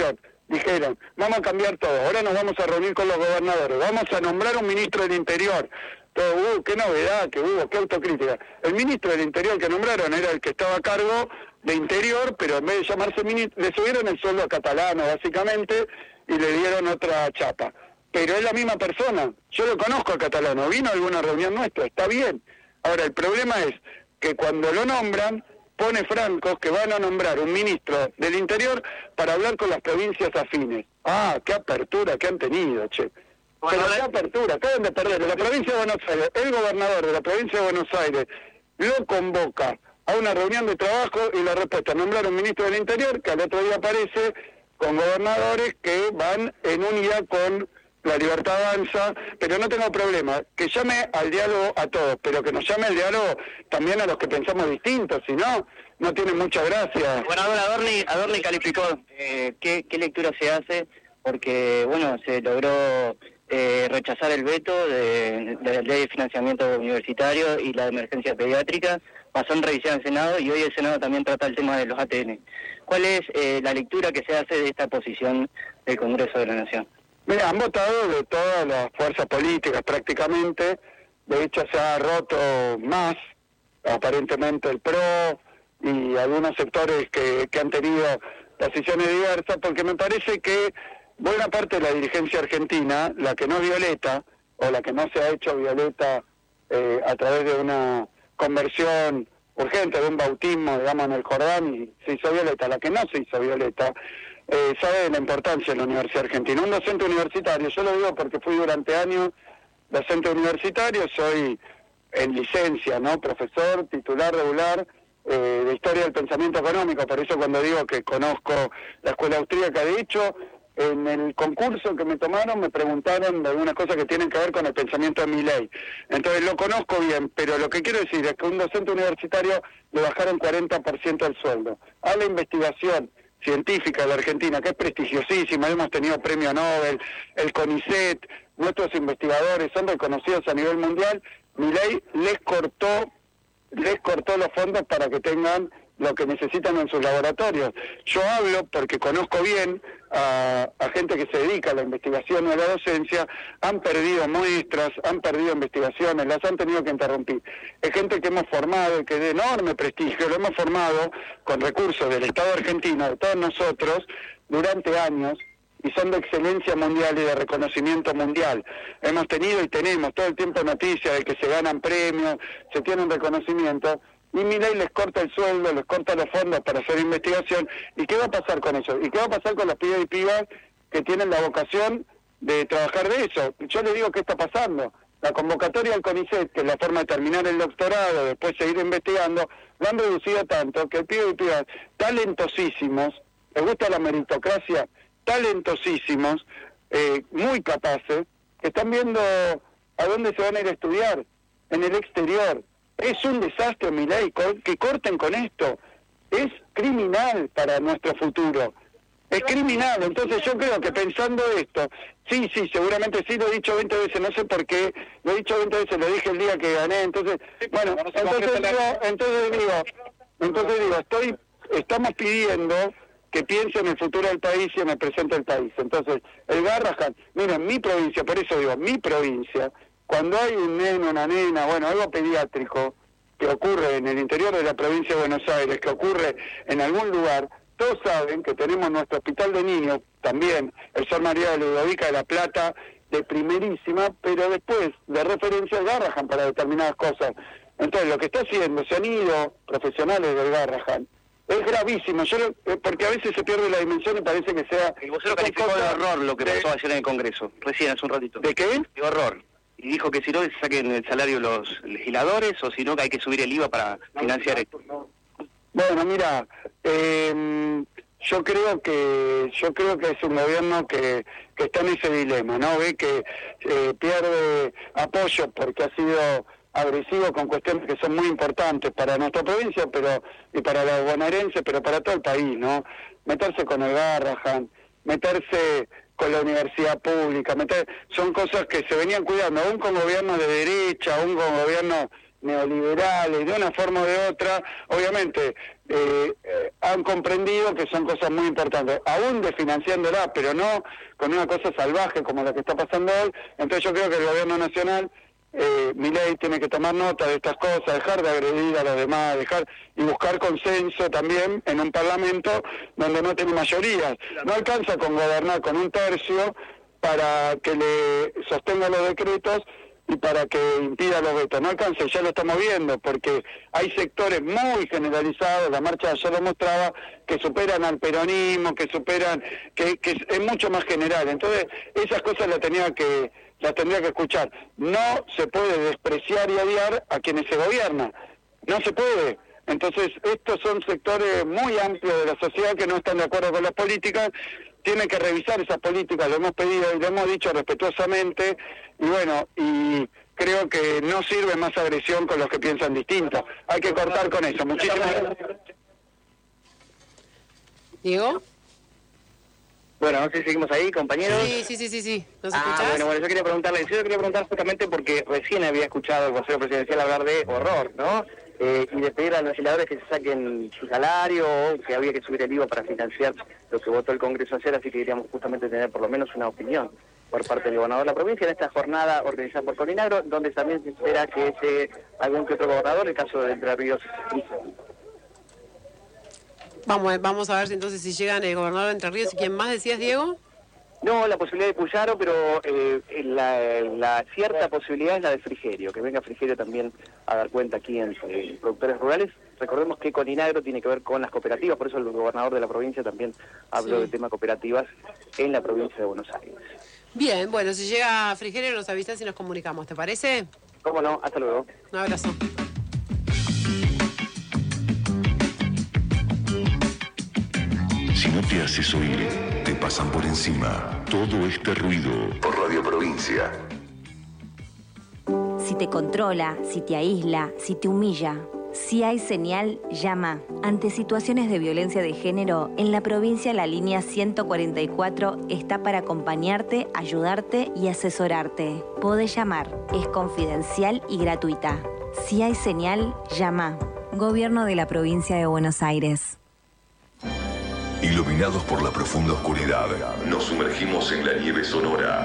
dijeron, vamos a cambiar todo, ahora nos vamos a reunir con los gobernadores, vamos a nombrar un ministro del Interior. Todo, uh, qué novedad que hubo, qué autocrítica. El ministro del Interior que nombraron era el que estaba a cargo de Interior, pero en vez de llamarse ministro, le subieron el sueldo a Catalano, básicamente, y le dieron otra chapa. Pero es la misma persona, yo lo conozco a Catalano, vino a alguna reunión nuestra, está bien. Ahora, el problema es que cuando lo nombran, pone Francos que van a nombrar un ministro del Interior para hablar con las provincias afines. Ah, qué apertura que han tenido, che. Pero qué apertura, acaban de perder. En la provincia de Buenos Aires, el gobernador de la provincia de Buenos Aires lo convoca a una reunión de trabajo y la respuesta, nombrar un ministro del Interior que al otro día aparece con gobernadores que van en unidad con La Libertad Avanza, pero no tengo problema, que llame al diálogo a todos, pero que nos llame al diálogo también a los que pensamos distintos, si no, no tiene mucha gracia. Bueno, ahora Adorni, Adorni calificó eh, ¿qué, qué lectura se hace, porque, bueno, se logró eh, rechazar el veto de, de la ley de financiamiento universitario y la de emergencia pediátrica, pasó en revisión al Senado y hoy el Senado también trata el tema de los A T N. ¿Cuál es eh, la lectura que se hace de esta posición del Congreso de la Nación? Mira, han votado de todas las fuerzas políticas prácticamente, de hecho se ha roto más, aparentemente el P R O y algunos sectores que, que han tenido posiciones diversas, porque me parece que buena parte de la dirigencia argentina, la que no es violeta, o la que no se ha hecho violeta eh, a través de una conversión urgente, de un bautismo, digamos, en el Jordán, y se hizo violeta, la que no se hizo violeta, Eh, sabe de la importancia de la Universidad Argentina. Un docente universitario, yo lo digo porque fui durante años docente universitario, soy en licencia, ¿no? Profesor, titular regular eh, de Historia del Pensamiento Económico, por eso cuando digo que conozco la escuela austríaca, de hecho, en el concurso que me tomaron me preguntaron de algunas cosas que tienen que ver con el pensamiento de Milei. Entonces lo conozco bien, pero lo que quiero decir es que a un docente universitario le bajaron cuarenta por ciento el sueldo. A la investigación científica de la Argentina, que es prestigiosísima, hemos tenido premio Nobel, el CONICET, nuestros investigadores son reconocidos a nivel mundial, Milei les cortó, les cortó los fondos para que tengan lo que necesitan en sus laboratorios. Yo hablo porque conozco bien a, a gente que se dedica a la investigación y a la docencia, han perdido muestras, han perdido investigaciones, las han tenido que interrumpir. Es gente que hemos formado, que de enorme prestigio, lo hemos formado con recursos del Estado argentino, de todos nosotros, durante años, y son de excelencia mundial y de reconocimiento mundial. Hemos tenido y tenemos todo el tiempo noticias de que se ganan premios, se tiene un reconocimiento, y Milei les corta el sueldo, les corta los fondos para hacer investigación. ¿Y qué va a pasar con eso? ¿Y qué va a pasar con los pibes y pibas que tienen la vocación de trabajar de eso? Yo les digo qué está pasando. La convocatoria al CONICET, que es la forma de terminar el doctorado, después seguir investigando, lo han reducido tanto que el pibe y pibas talentosísimos, les gusta la meritocracia, talentosísimos, eh, muy capaces, que están viendo a dónde se van a ir a estudiar, en el exterior. Es un desastre, Milei, que corten con esto. Es criminal para nuestro futuro. Es criminal. Entonces yo creo que pensando esto, sí, sí, seguramente sí, lo he dicho veinte veces, no sé por qué, lo he dicho veinte veces, lo dije el día que gané, entonces, bueno, entonces digo, entonces digo, entonces digo, estoy, estamos pidiendo que piense en el futuro del país y en el presente del país. Entonces, el Garrahan, miren, mi provincia, por eso digo, mi provincia, cuando hay un neno, una nena, bueno, algo pediátrico que ocurre en el interior de la provincia de Buenos Aires, que ocurre en algún lugar, todos saben que tenemos nuestro hospital de niños, también el Sor María de Ludovica de la Plata, de primerísima, pero después de referencia al Garrahan para determinadas cosas. Entonces, lo que está haciendo, se han ido profesionales del Garrahan, es gravísimo, yo lo, porque a veces se pierde la dimensión y parece que sea... El vocero calificó de horror lo que pasó ayer en el Congreso, recién hace un ratito. ¿De qué? De horror. Y dijo que si no, que se saquen el salario los legisladores, o si no, que hay que subir el I V A para financiar esto. Bueno, mira, eh, yo creo que yo creo que es un gobierno que, que está en ese dilema, ¿no? Ve que eh, pierde apoyo porque ha sido agresivo con cuestiones que son muy importantes para nuestra provincia, pero y para los bonaerenses, pero para todo el país, ¿no? Meterse con el Garrahan, meterse con la universidad pública, meter, son cosas que se venían cuidando, aún con gobiernos de derecha, aún con gobiernos neoliberales, de una forma o de otra, obviamente eh, eh, han comprendido que son cosas muy importantes, aún desfinanciándolas, pero no con una cosa salvaje como la que está pasando hoy. Entonces yo creo que el gobierno nacional, eh, Milei, tiene que tomar nota de estas cosas, dejar de agredir a los demás, dejar y buscar consenso también en un parlamento donde no tiene mayorías. No alcanza con gobernar con un tercio para que le sostenga los decretos y para que impida los vetos. No alcanza, ya lo estamos viendo, porque hay sectores muy generalizados, la marcha de ayer lo mostraba, que superan al peronismo, que superan, que, que es, es mucho más general. Entonces, esas cosas las tenía que, las tendría que escuchar. No se puede despreciar y odiar a quienes se gobiernan. No se puede. Entonces, estos son sectores muy amplios de la sociedad que no están de acuerdo con las políticas. Tienen que revisar esas políticas, lo hemos pedido y lo hemos dicho respetuosamente, y bueno, y creo que no sirve más agresión con los que piensan distinto. Hay que cortar con eso. Muchísimas gracias. ¿Diego? Bueno, no sé si seguimos ahí, compañeros. Sí, sí, sí, sí, sí. ¿Nos ah, escuchás? bueno, bueno, yo quería preguntarle, yo quería preguntar justamente porque recién había escuchado al consejero presidencial hablar de horror, ¿no? Eh, y de pedir a los legisladores que se saquen su salario, o que había que subir el I V A para financiar lo que votó el Congreso ayer, así que queríamos justamente tener por lo menos una opinión por parte del gobernador de la provincia en esta jornada organizada por Corinagro, donde también se espera que llegue algún que otro gobernador, el caso de Entre Ríos. Vamos, vamos a ver si entonces si llegan el gobernador de Entre Ríos y quién más decías, Diego. No, la posibilidad de Puyaro, pero eh, la, la cierta posibilidad es la de Frigerio, que venga Frigerio también a dar cuenta aquí en, en productores rurales. Recordemos que Corinagro tiene que ver con las cooperativas, por eso el gobernador de la provincia también habló sí. del tema cooperativas en la provincia de Buenos Aires. Bien, bueno, si llega Frigerio nos avisas y nos comunicamos, ¿te parece? Cómo no, hasta luego. Un abrazo. Si no te haces oír, te pasan por encima. Todo este ruido por Radio Provincia. Si te controla, si te aísla, si te humilla, si hay señal, llama. Ante situaciones de violencia de género, en la provincia la línea ciento cuarenta y cuatro está para acompañarte, ayudarte y asesorarte. Podés llamar, es confidencial y gratuita. Si hay señal, llama. Gobierno de la Provincia de Buenos Aires. Iluminados por la profunda oscuridad, nos sumergimos en la nieve sonora.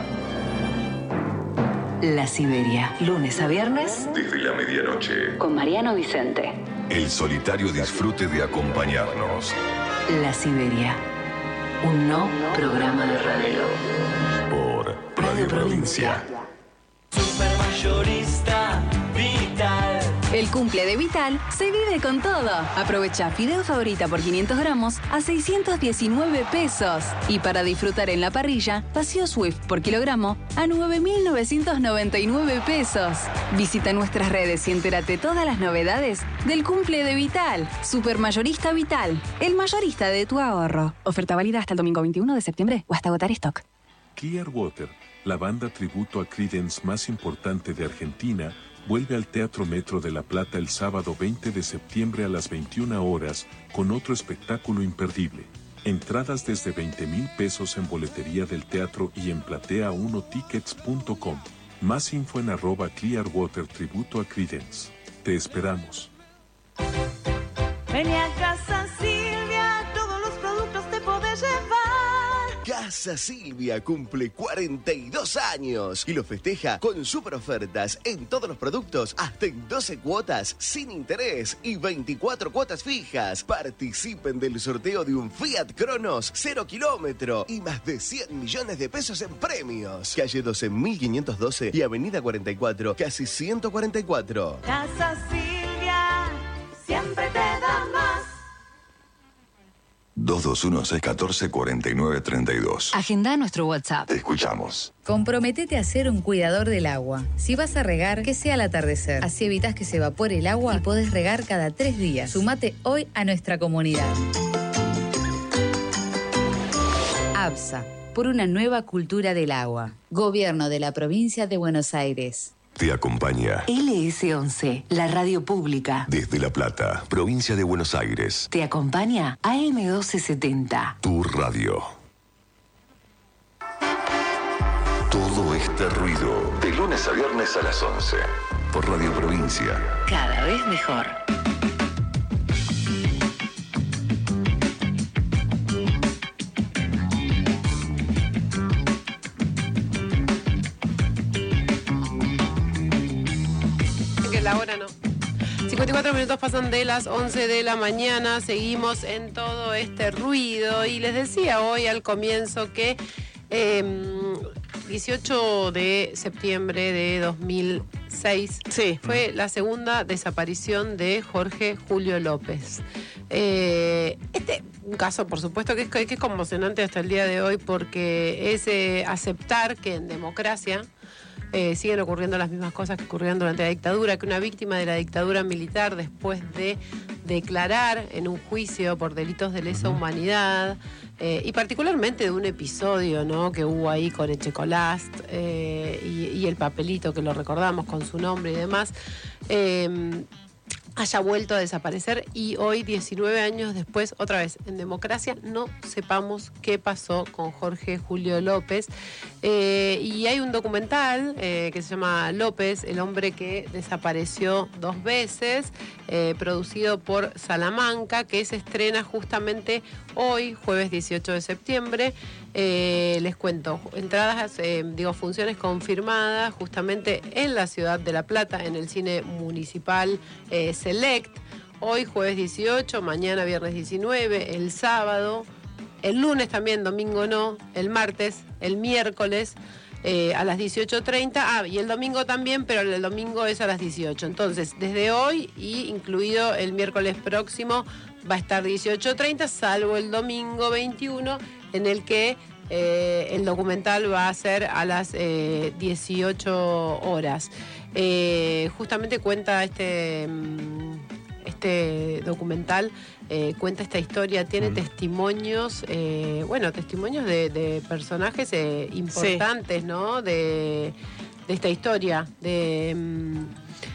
La Siberia, lunes a viernes, desde la medianoche, con Mariano Vicente. El solitario disfrute de acompañarnos. La Siberia, un no programa de radio. Por Radio Provincia. Supermayorista Vital. El cumple de Vital se vive con todo. Aprovecha fideo favorita por quinientos gramos a seiscientos diecinueve pesos. Y para disfrutar en la parrilla, vacío Swift por kilogramo a nueve mil novecientos noventa y nueve pesos. Visita nuestras redes y entérate todas las novedades del cumple de Vital. Supermayorista Vital, el mayorista de tu ahorro. Oferta válida hasta el domingo veintiuno de septiembre o hasta agotar stock. Clearwater, la banda tributo a Creedence más importante de Argentina, vuelve al Teatro Metro de La Plata el sábado veinte de septiembre a las veintiuna horas con otro espectáculo imperdible. Entradas desde veinte mil pesos en boletería del teatro y en platea uno tickets punto com. Más info en arroba Clearwater tributo a Creedence. Te esperamos. Ven a Casa Silvia, todos los productos te podés llevar. Casa Silvia cumple cuarenta y dos años y lo festeja con super ofertas en todos los productos, hasta en doce cuotas sin interés y veinticuatro cuotas fijas. Participen del sorteo de un Fiat Cronos cero kilómetro y más de cien millones de pesos en premios. Calle doce mil quinientos doce y Avenida cuarenta y cuatro, casi ciento cuarenta y cuatro. Casa Silvia, siempre te da más. dos dos uno, seis uno cuatro, cuatro nueve tres dos. Agenda nuestro WhatsApp. Te escuchamos. Comprometete a ser un cuidador del agua. Si vas a regar, que sea al atardecer. Así evitas que se evapore el agua y podés regar cada tres días. Sumate hoy a nuestra comunidad. ABSA, por una nueva cultura del agua. Gobierno de la Provincia de Buenos Aires. Te acompaña L S once, la radio pública. Desde La Plata, provincia de Buenos Aires. Te acompaña A M doce setenta. Tu radio. Todo este ruido. De lunes a viernes a las once. Por Radio Provincia. Cada vez mejor. Que la hora no. cincuenta y cuatro minutos pasan de las once de la mañana, seguimos en todo este ruido y les decía hoy al comienzo que eh, dieciocho de septiembre de dos mil seis sí. fue la segunda desaparición de Jorge Julio López. Eh, este un caso, por supuesto, que es, que es conmocionante hasta el día de hoy porque es eh, aceptar que en democracia Eh, siguen ocurriendo las mismas cosas que ocurrieron durante la dictadura, que una víctima de la dictadura militar, después de declarar en un juicio por delitos de lesa humanidad, eh, y particularmente de un episodio, ¿no?, que hubo ahí con Echecolast eh, y, y el papelito que lo recordamos con su nombre y demás, eh, haya vuelto a desaparecer y hoy, diecinueve años después, otra vez en democracia, no sepamos qué pasó con Jorge Julio López. Eh, y hay un documental eh, que se llama López, el hombre que desapareció dos veces, eh, producido por Salamanca, que se estrena justamente hoy, jueves dieciocho de septiembre. Eh, les cuento, entradas, eh, digo, funciones confirmadas justamente en la ciudad de La Plata, en el cine municipal eh, Select, hoy jueves dieciocho, mañana viernes diecinueve, el sábado, el lunes también, domingo no, el martes, el miércoles eh, a las dieciocho treinta, ah, y el domingo también, pero el domingo es a las dieciocho. Entonces, desde hoy y incluido el miércoles próximo va a estar dieciocho treinta, salvo el domingo veintiuno, en el que eh, el documental va a ser a las eh, dieciocho horas. Eh, justamente cuenta este, este documental, eh, cuenta esta historia, tiene mm. testimonios, eh, bueno, testimonios de, de personajes eh, importantes, sí. ¿no? De, de esta historia, de um,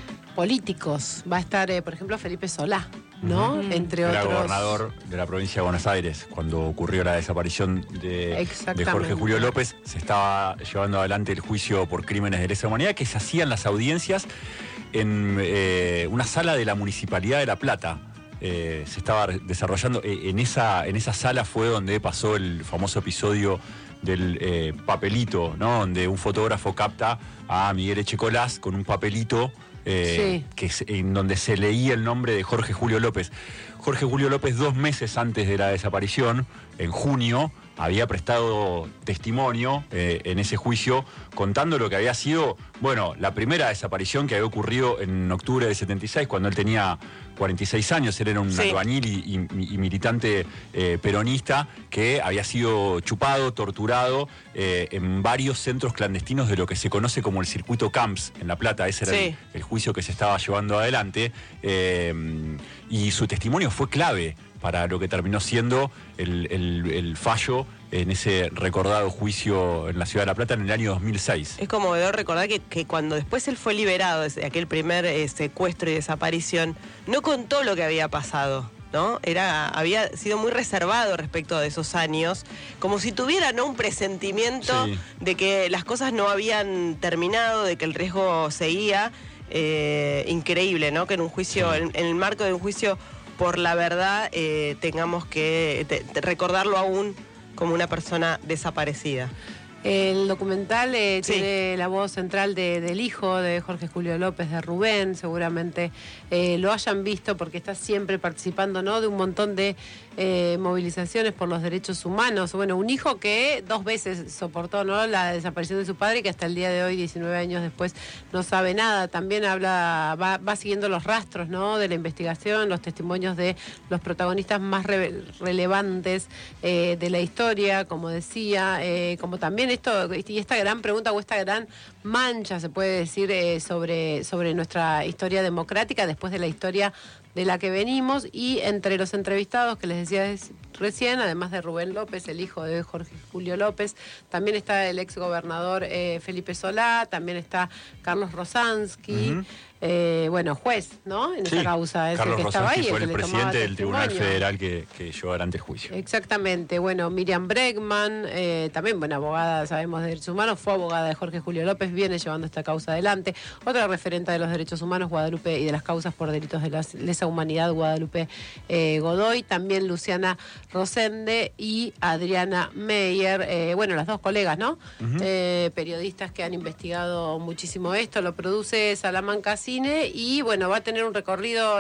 políticos. Va a estar, eh, por ejemplo, Felipe Solá, ¿no? Uh-huh. Entre Era otros. gobernador de la provincia de Buenos Aires cuando ocurrió la desaparición de, de Jorge Julio López. Se estaba llevando adelante el juicio por crímenes de lesa humanidad que se hacían las audiencias en eh, una sala de la Municipalidad de La Plata. Eh, se estaba desarrollando, eh, en, esa, en esa sala fue donde pasó el famoso episodio del eh, papelito, ¿no? Donde un fotógrafo capta a Miguel Echecolás con un papelito Eh, sí. que es, en donde se leía el nombre de Jorge Julio López. Jorge Julio López, dos meses antes de la desaparición, en junio, había prestado testimonio eh, en ese juicio, contando lo que había sido, bueno, la primera desaparición que había ocurrido en octubre de setenta y seis, cuando él tenía cuarenta y seis años, él era un sí. albañil y, y, y militante eh, peronista que había sido chupado, torturado eh, en varios centros clandestinos de lo que se conoce como el circuito Camps en La Plata. Ese era sí. el, el juicio que se estaba llevando adelante, eh, y su testimonio fue clave para lo que terminó siendo el, el, el fallo en ese recordado juicio en la ciudad de La Plata en el año dos mil seis. Es conmovedor recordar que, que cuando después él fue liberado de aquel primer eh, secuestro y desaparición, no contó lo que había pasado, ¿no? Era, había sido muy reservado respecto de esos años, como si tuviera, ¿no?, un presentimiento sí. de que las cosas no habían terminado, de que el riesgo seguía. Eh, increíble, ¿no?, que en un juicio, sí. en, en el marco de un juicio por la verdad, eh, tengamos que te, te recordarlo aún como una persona desaparecida. El documental eh, sí. tiene la voz central de, del hijo de Jorge Julio López, de Rubén, seguramente eh, lo hayan visto porque está siempre participando, ¿no?, de un montón de eh, movilizaciones por los derechos humanos. Bueno, un hijo que dos veces soportó, ¿no?, la desaparición de su padre y que hasta el día de hoy, diecinueve años después, no sabe nada. También habla, va, va siguiendo los rastros, ¿no?, de la investigación, los testimonios de los protagonistas más re relevantes eh, de la historia, como decía, eh, como también esto y esta gran pregunta o esta gran mancha, se puede decir, eh, sobre, sobre nuestra historia democrática después de la historia de la que venimos. Y entre los entrevistados que les decía recién, además de Rubén López, el hijo de Jorge Julio López, también está el ex gobernador eh, Felipe Solá, también está Carlos Rosansky, uh-huh. eh, bueno, juez, ¿no? En Sí, esa causa, ese Carlos que estaba ahí, Rosansky fue el el que le tomaba presidente del Tribunal testimonio. Federal que, que llevó adelante el juicio. Exactamente, bueno, Miriam Bregman, eh, también, bueno, abogada, sabemos, de derechos humanos, fue abogada de Jorge Julio López, viene llevando esta causa adelante. Otra referente de los derechos humanos, Guadalupe, y de las causas por delitos de la lesa humanidad, Guadalupe eh, Godoy, también Luciana Rosende y Adriana Meyer, eh, bueno, las dos colegas, ¿no? Uh-huh. eh, periodistas que han investigado muchísimo esto, lo produce Salamanca Cine y, bueno, va a tener un recorrido